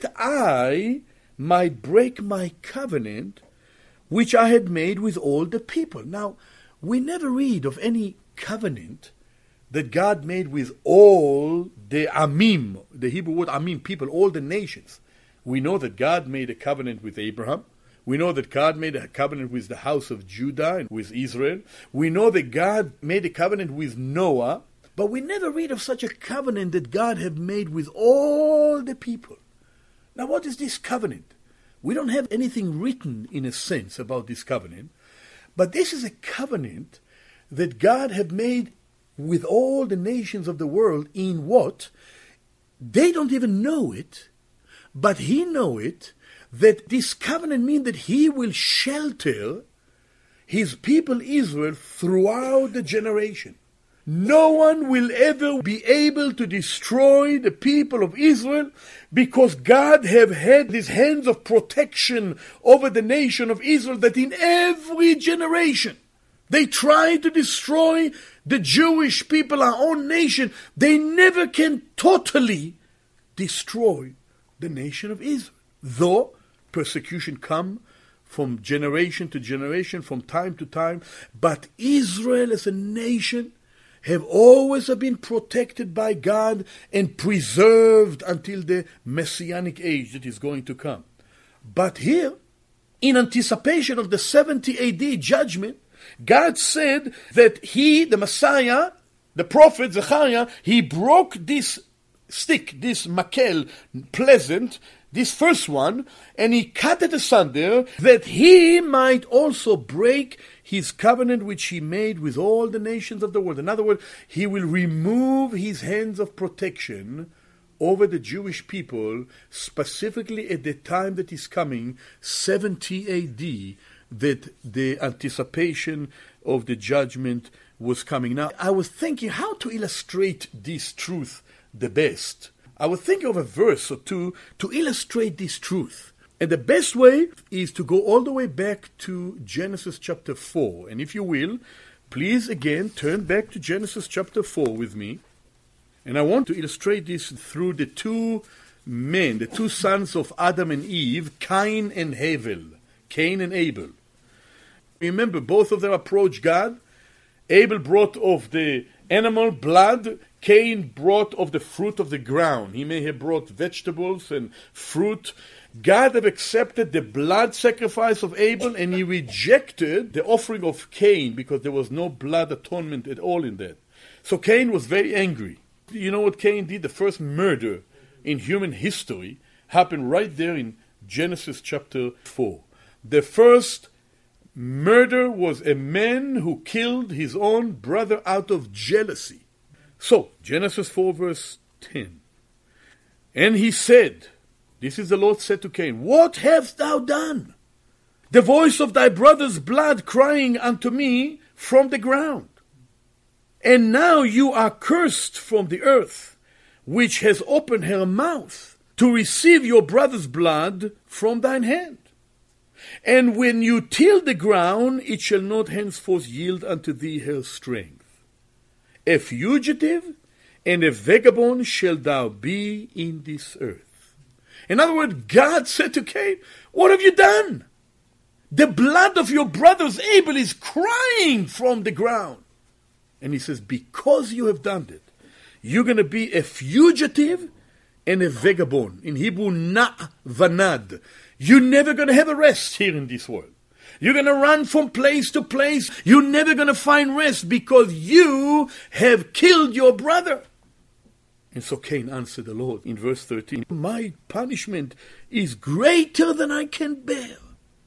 I might break my covenant which I had made with all the people. Now, we never read of any covenant that God made with all the Amim, the Hebrew word Amim, people, all the nations. We know that God made a covenant with Abraham. We know that God made a covenant with the house of Judah and with Israel. We know that God made a covenant with Noah. But we never read of such a covenant that God had made with all the people. Now, what is this covenant? We don't have anything written, in a sense, about this covenant, but this is a covenant that God had made with all the nations of the world in what? They don't even know it, but He know it, that this covenant means that He will shelter His people Israel throughout the generation. No one will ever be able to destroy the people of Israel because God have had His hands of protection over the nation of Israel, that in every generation they try to destroy the Jewish people, our own nation. They never can totally destroy the nation of Israel. Though persecution come from generation to generation, from time to time, but Israel as a nation have always been protected by God and preserved until the Messianic age that is going to come. But here, in anticipation of the 70 AD judgment, God said that He, the Messiah, the prophet Zechariah, he broke this stick, this makel, pleasant, this first one, and he cut it asunder, that He might also break His covenant which He made with all the nations of the world. In other words, He will remove His hands of protection over the Jewish people, specifically at the time that is coming, 70 AD, that the anticipation of the judgment was coming. Now, I was thinking how to illustrate this truth the best. I was thinking of a verse or two to illustrate this truth. And the best way is to go all the way back to Genesis chapter 4. And if you will, please again turn back to Genesis chapter 4 with me. And I want to illustrate this through the two men, the two sons of Adam and Eve, Cain and Abel. Cain and Abel. Remember, both of them approached God. Abel brought of the animal blood. Cain brought of the fruit of the ground. He may have brought vegetables and fruit. God have accepted the blood sacrifice of Abel, and He rejected the offering of Cain because there was no blood atonement at all in that. So Cain was very angry. You know what Cain did? The first murder in human history happened right there in Genesis chapter 4. The first murder was a man who killed his own brother out of jealousy. So, Genesis 4 verse 10. And he said, this is the Lord said to Cain, what hast thou done? The voice of thy brother's blood crying unto me from the ground. And now you are cursed from the earth, which has opened her mouth to receive your brother's blood from thine hand. And when you till the ground, it shall not henceforth yield unto thee her strength. A fugitive and a vagabond shalt thou be in this earth. In other words, God said to Cain, what have you done? The blood of your brother's Abel is crying from the ground. And he says, because you have done it, you're going to be a fugitive and a vagabond. In Hebrew, vanad. You're never going to have a rest here in this world. You're going to run from place to place. You're never going to find rest because you have killed your brother. And so Cain answered the Lord in verse 13, my punishment is greater than I can bear.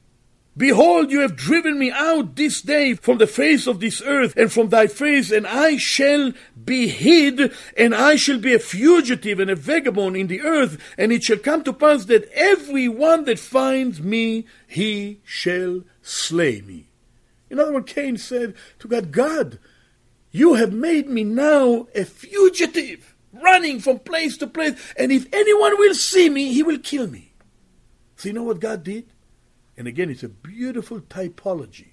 Behold, you have driven me out this day from the face of this earth and from thy face, and I shall be hid, and I shall be a fugitive and a vagabond in the earth. And it shall come to pass that every one that finds me, he shall slay me. In other words, Cain said to God, God, you have made me now a fugitive, running from place to place, and if anyone will see me, he will kill me. So you know what God did? And again, it's a beautiful typology.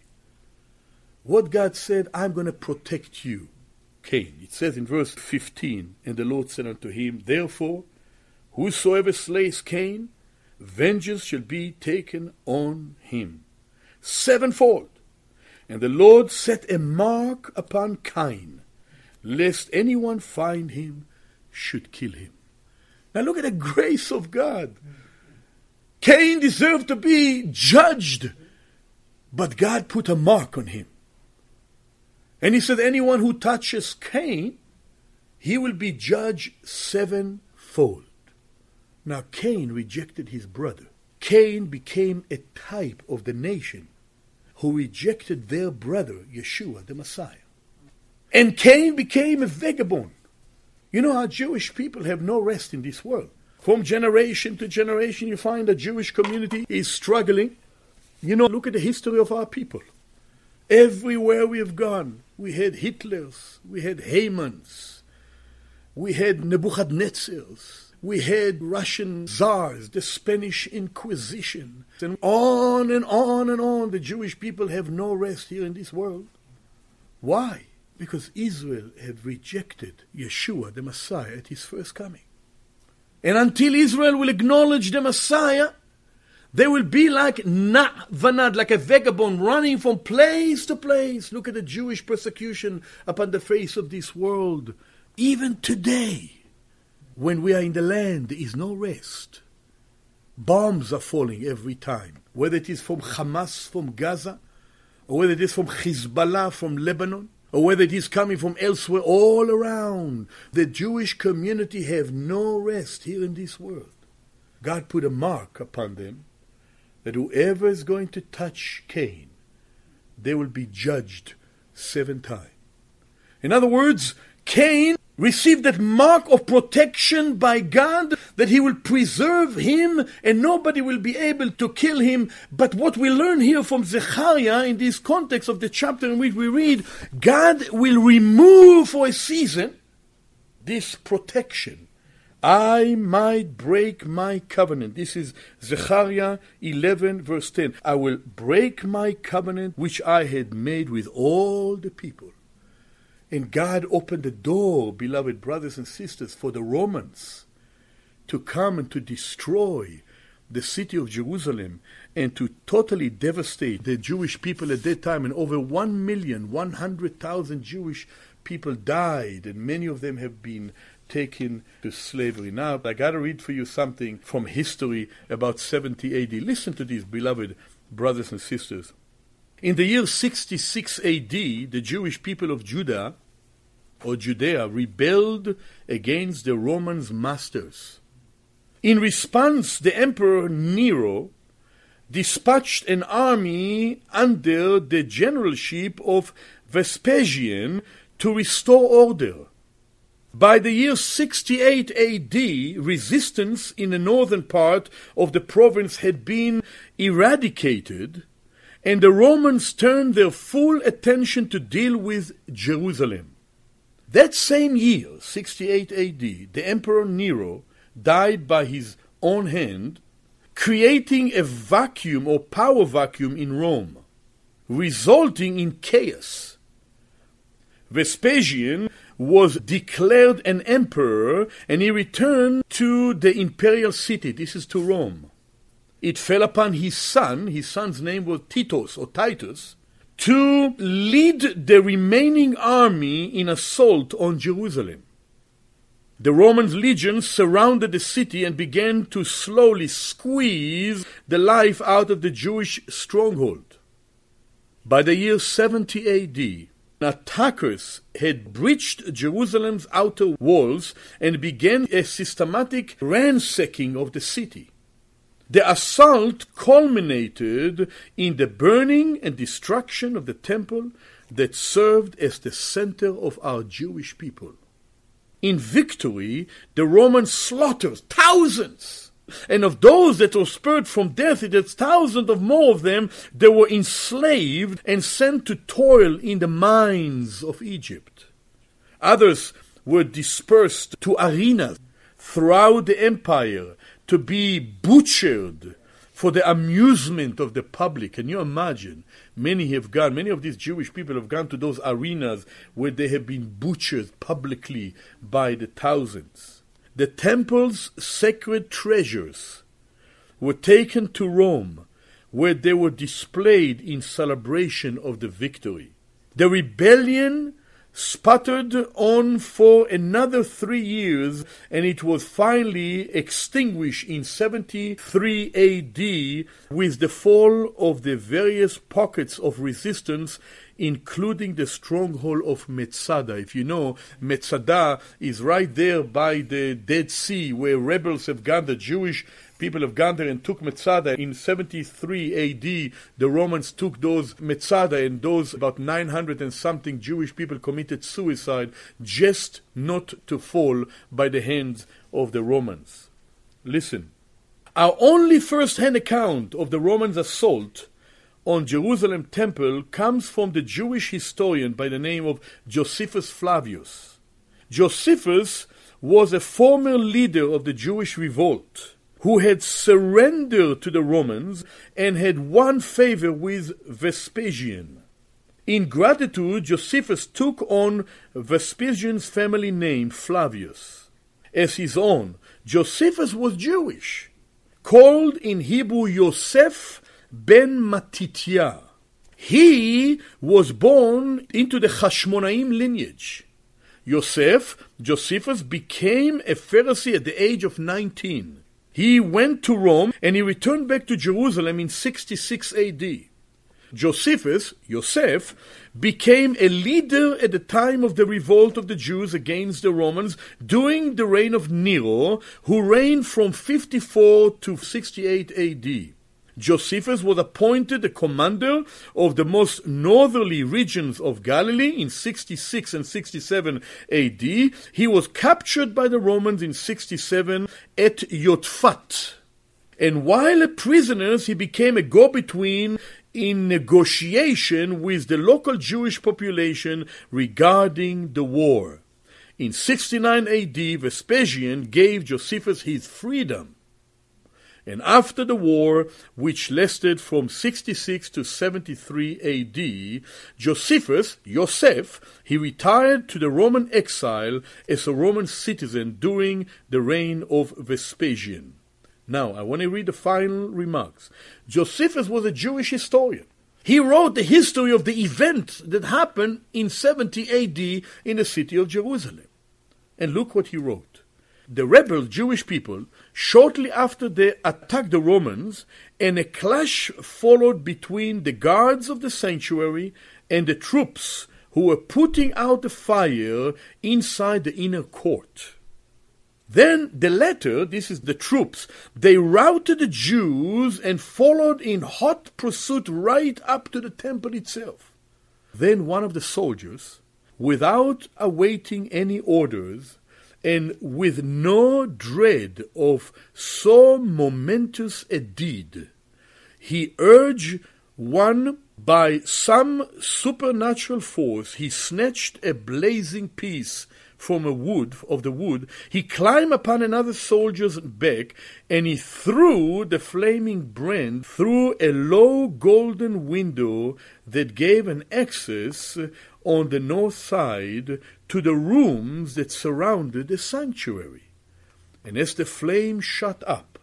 What God said, I'm going to protect you, Cain. It says in verse 15, and the Lord said unto him, therefore, whosoever slays Cain, vengeance shall be taken on him sevenfold. And the Lord set a mark upon Cain, lest anyone find him, should kill him. Now look at the grace of God. Cain deserved to be judged, but God put a mark on him. And he said, anyone who touches Cain, he will be judged sevenfold. Now Cain rejected his brother. Cain became a type of the nation who rejected their brother, Yeshua, the Messiah. And Cain became a vagabond. You know how Jewish people have no rest in this world. From generation to generation, you find the Jewish community is struggling. You know, look at the history of our people. Everywhere we have gone, we had Hitlers, we had Hamans, we had Nebuchadnezzars, we had Russian czars, the Spanish Inquisition, and on and on and on. The Jewish people have no rest here in this world. Why? Because Israel had rejected Yeshua, the Messiah, at his first coming. And until Israel will acknowledge the Messiah, they will be like Vanad, like a vagabond running from place to place. Look at the Jewish persecution upon the face of this world. Even today, when we are in the land, there is no rest. Bombs are falling every time, whether it is from Hamas, from Gaza, or whether it is from Hezbollah, from Lebanon, or whether it is coming from elsewhere, all around. The Jewish community have no rest here in this world. God put a mark upon them that whoever is going to touch Cain, they will be judged 7 times. In other words, Cain received that mark of protection by God, that he will preserve him and nobody will be able to kill him. But what we learn here from Zechariah in this context of the chapter in which we read, God will remove for a season this protection. I might break my covenant. This is Zechariah 11 verse 10. I will break my covenant which I had made with all the people. And God opened the door, beloved brothers and sisters, for the Romans to come and to destroy the city of Jerusalem and to totally devastate the Jewish people at that time. And over 1,100,000 Jewish people died, and many of them have been taken to slavery. Now, I got to read for you something from history about 70 AD. Listen to this, beloved brothers and sisters. In the year 66 AD, the Jewish people of Judah, or Judea, rebelled against the Roman masters. In response, the Emperor Nero dispatched an army under the generalship of Vespasian to restore order. By the year 68 AD, resistance in the northern part of the province had been eradicated, and the Romans turned their full attention to deal with Jerusalem. That same year, 68 AD, the Emperor Nero died by his own hand, creating a vacuum or power vacuum in Rome, resulting in chaos. Vespasian was declared an emperor, and he returned to the imperial city. This is to Rome. It fell upon his son's name was Titus or Titus, to lead the remaining army in assault on Jerusalem. The Roman legions surrounded the city and began to slowly squeeze the life out of the Jewish stronghold. By the year 70 AD, attackers had breached Jerusalem's outer walls and began a systematic ransacking of the city. The assault culminated in the burning and destruction of the temple that served as the center of our Jewish people. In victory, the Romans slaughtered thousands, and of those that were spared from death, it is thousands of more of them that were enslaved and sent to toil in the mines of Egypt. Others were dispersed to arenas throughout the empire to be butchered for the amusement of the public. Can you imagine? Many of these Jewish people have gone to those arenas where they have been butchered publicly by the thousands. The temple's sacred treasures were taken to Rome, where they were displayed in celebration of the victory. The rebellion sputtered on for another 3 years, and it was finally extinguished in 73 AD with the fall of the various pockets of resistance including the stronghold of Metzada. If you know, Metzada is right there by the Dead Sea, where rebels have gone, the Jewish people have gone there and took Metzada. In 73 AD, the Romans took those Metzada, and those about 900 and something Jewish people committed suicide just not to fall by the hands of the Romans. Listen, our only first-hand account of the Romans' assault on Jerusalem temple comes from the Jewish historian by the name of Josephus Flavius. Josephus was a former leader of the Jewish revolt who had surrendered to the Romans and had won favor with Vespasian. In gratitude, Josephus took on Vespasian's family name, Flavius, as his own. Josephus was Jewish, called in Hebrew Yosef ben Matitya. He was born into the Hashmonaim lineage. Josephus became a Pharisee at the age of 19. He went to Rome and he returned back to Jerusalem in 66 AD. Yosef, became a leader at the time of the revolt of the Jews against the Romans during the reign of Nero, who reigned from 54 to 68 AD. Josephus was appointed the commander of the most northerly regions of Galilee in 66 and 67 AD. He was captured by the Romans in 67 at Yotfat. And while a prisoner, he became a go-between in negotiation with the local Jewish population regarding the war. In 69 AD, Vespasian gave Josephus his freedom. And after the war, which lasted from 66 to 73 AD, Yosef, he retired to the Roman exile as a Roman citizen during the reign of Vespasian. Now, I want to read the final remarks. Josephus was a Jewish historian. He wrote the history of the event that happened in 70 AD in the city of Jerusalem. And look what he wrote. The rebel Jewish people, shortly after they attacked the Romans, and a clash followed between the guards of the sanctuary and the troops who were putting out the fire inside the inner court. Then the latter, this is the troops, they routed the Jews and followed in hot pursuit right up to the temple itself. Then one of the soldiers, without awaiting any orders, and with no dread of so momentous a deed, he urged one by some supernatural force. He snatched a blazing piece from the wood. He climbed upon another soldier's back, and he threw the flaming brand through a low golden window that gave an access on the north side to the rooms that surrounded the sanctuary. And as the flame shot up,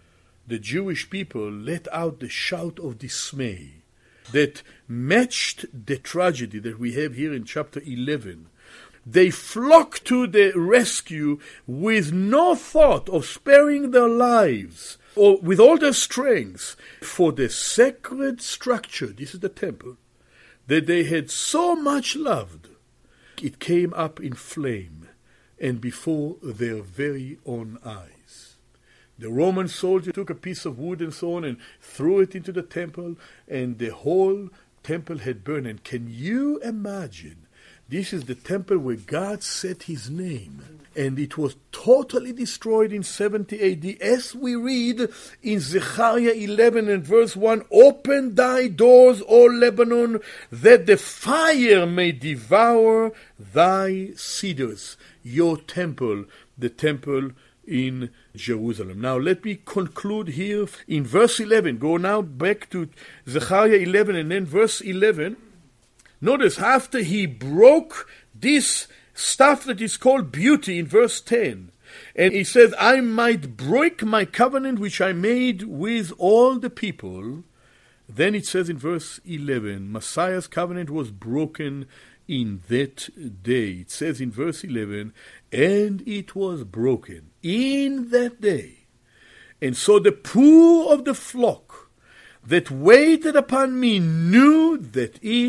the Jewish people let out the shout of dismay that matched the tragedy that we have here in chapter 11. They flocked to the rescue with no thought of sparing their lives or with all their strength, for the sacred structure, this is the temple, that they had so much loved, it came up in flame and before their very own eyes. The Roman soldier took a piece of wood and so on and threw it into the temple, and the whole temple had burned. And can you imagine? This is the temple where God set his name. And it was totally destroyed in 70 AD. As we read in Zechariah 11 and verse 1, "Open thy doors, O Lebanon, that the fire may devour thy cedars." Your temple, the temple in Jerusalem. Now let me conclude here in verse 11. Go now back to Zechariah 11 and then verse 11. Notice, after he broke this stuff that is called beauty in verse 10, and he says, "I might break my covenant which I made with all the people." Then it says in verse 11, Messiah's covenant was broken in that day. It says in verse 11, "And it was broken in that day. And so the poor of the flock that waited upon me knew that it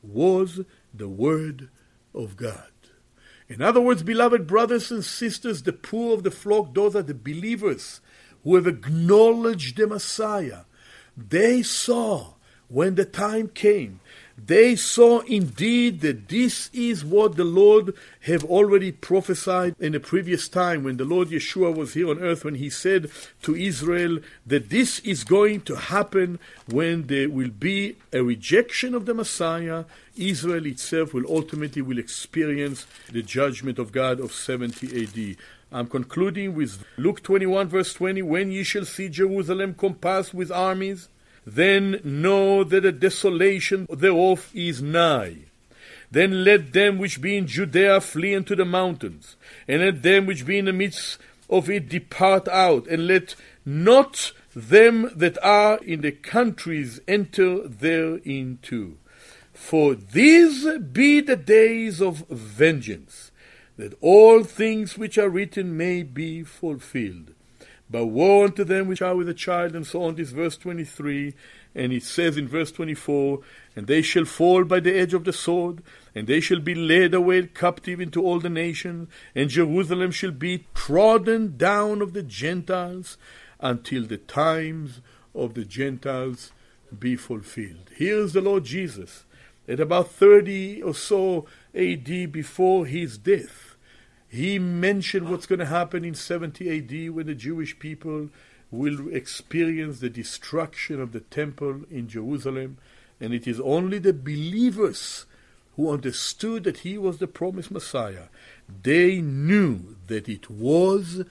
was the Word of God. In other words, beloved brothers and sisters, the poor of the flock, those are the believers who have acknowledged the Messiah. They saw when the time came, they saw indeed that this is what the Lord have already prophesied in a previous time when the Lord Yeshua was here on earth, when he said to Israel that this is going to happen when there will be a rejection of the Messiah. Israel itself will ultimately experience the judgment of God of 70 AD. I'm concluding with Luke 21 verse 20. When ye shall see Jerusalem compassed with armies, then know that the desolation thereof is nigh. Then let them which be in Judea flee into the mountains, and let them which be in the midst of it depart out, and let not them that are in the countries enter thereinto. For these be the days of vengeance, that all things which are written may be fulfilled. But woe unto them which are with a child, and so on. This verse 23, and it says in verse 24, and they shall fall by the edge of the sword, and they shall be led away captive into all the nations, and Jerusalem shall be trodden down of the Gentiles, until the times of the Gentiles be fulfilled. Here is the Lord Jesus, at about 30 or so AD before his death. He mentioned what's going to happen in 70 AD when the Jewish people will experience the destruction of the temple in Jerusalem. And it is only the believers who understood that he was the promised Messiah. They knew that it was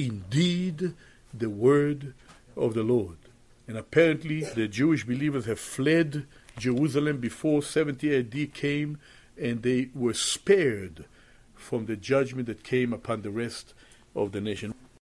indeed the word of the Lord. And apparently the Jewish believers have fled Jerusalem before 70 AD came, and they were spared from the judgment that came upon the rest of the nation.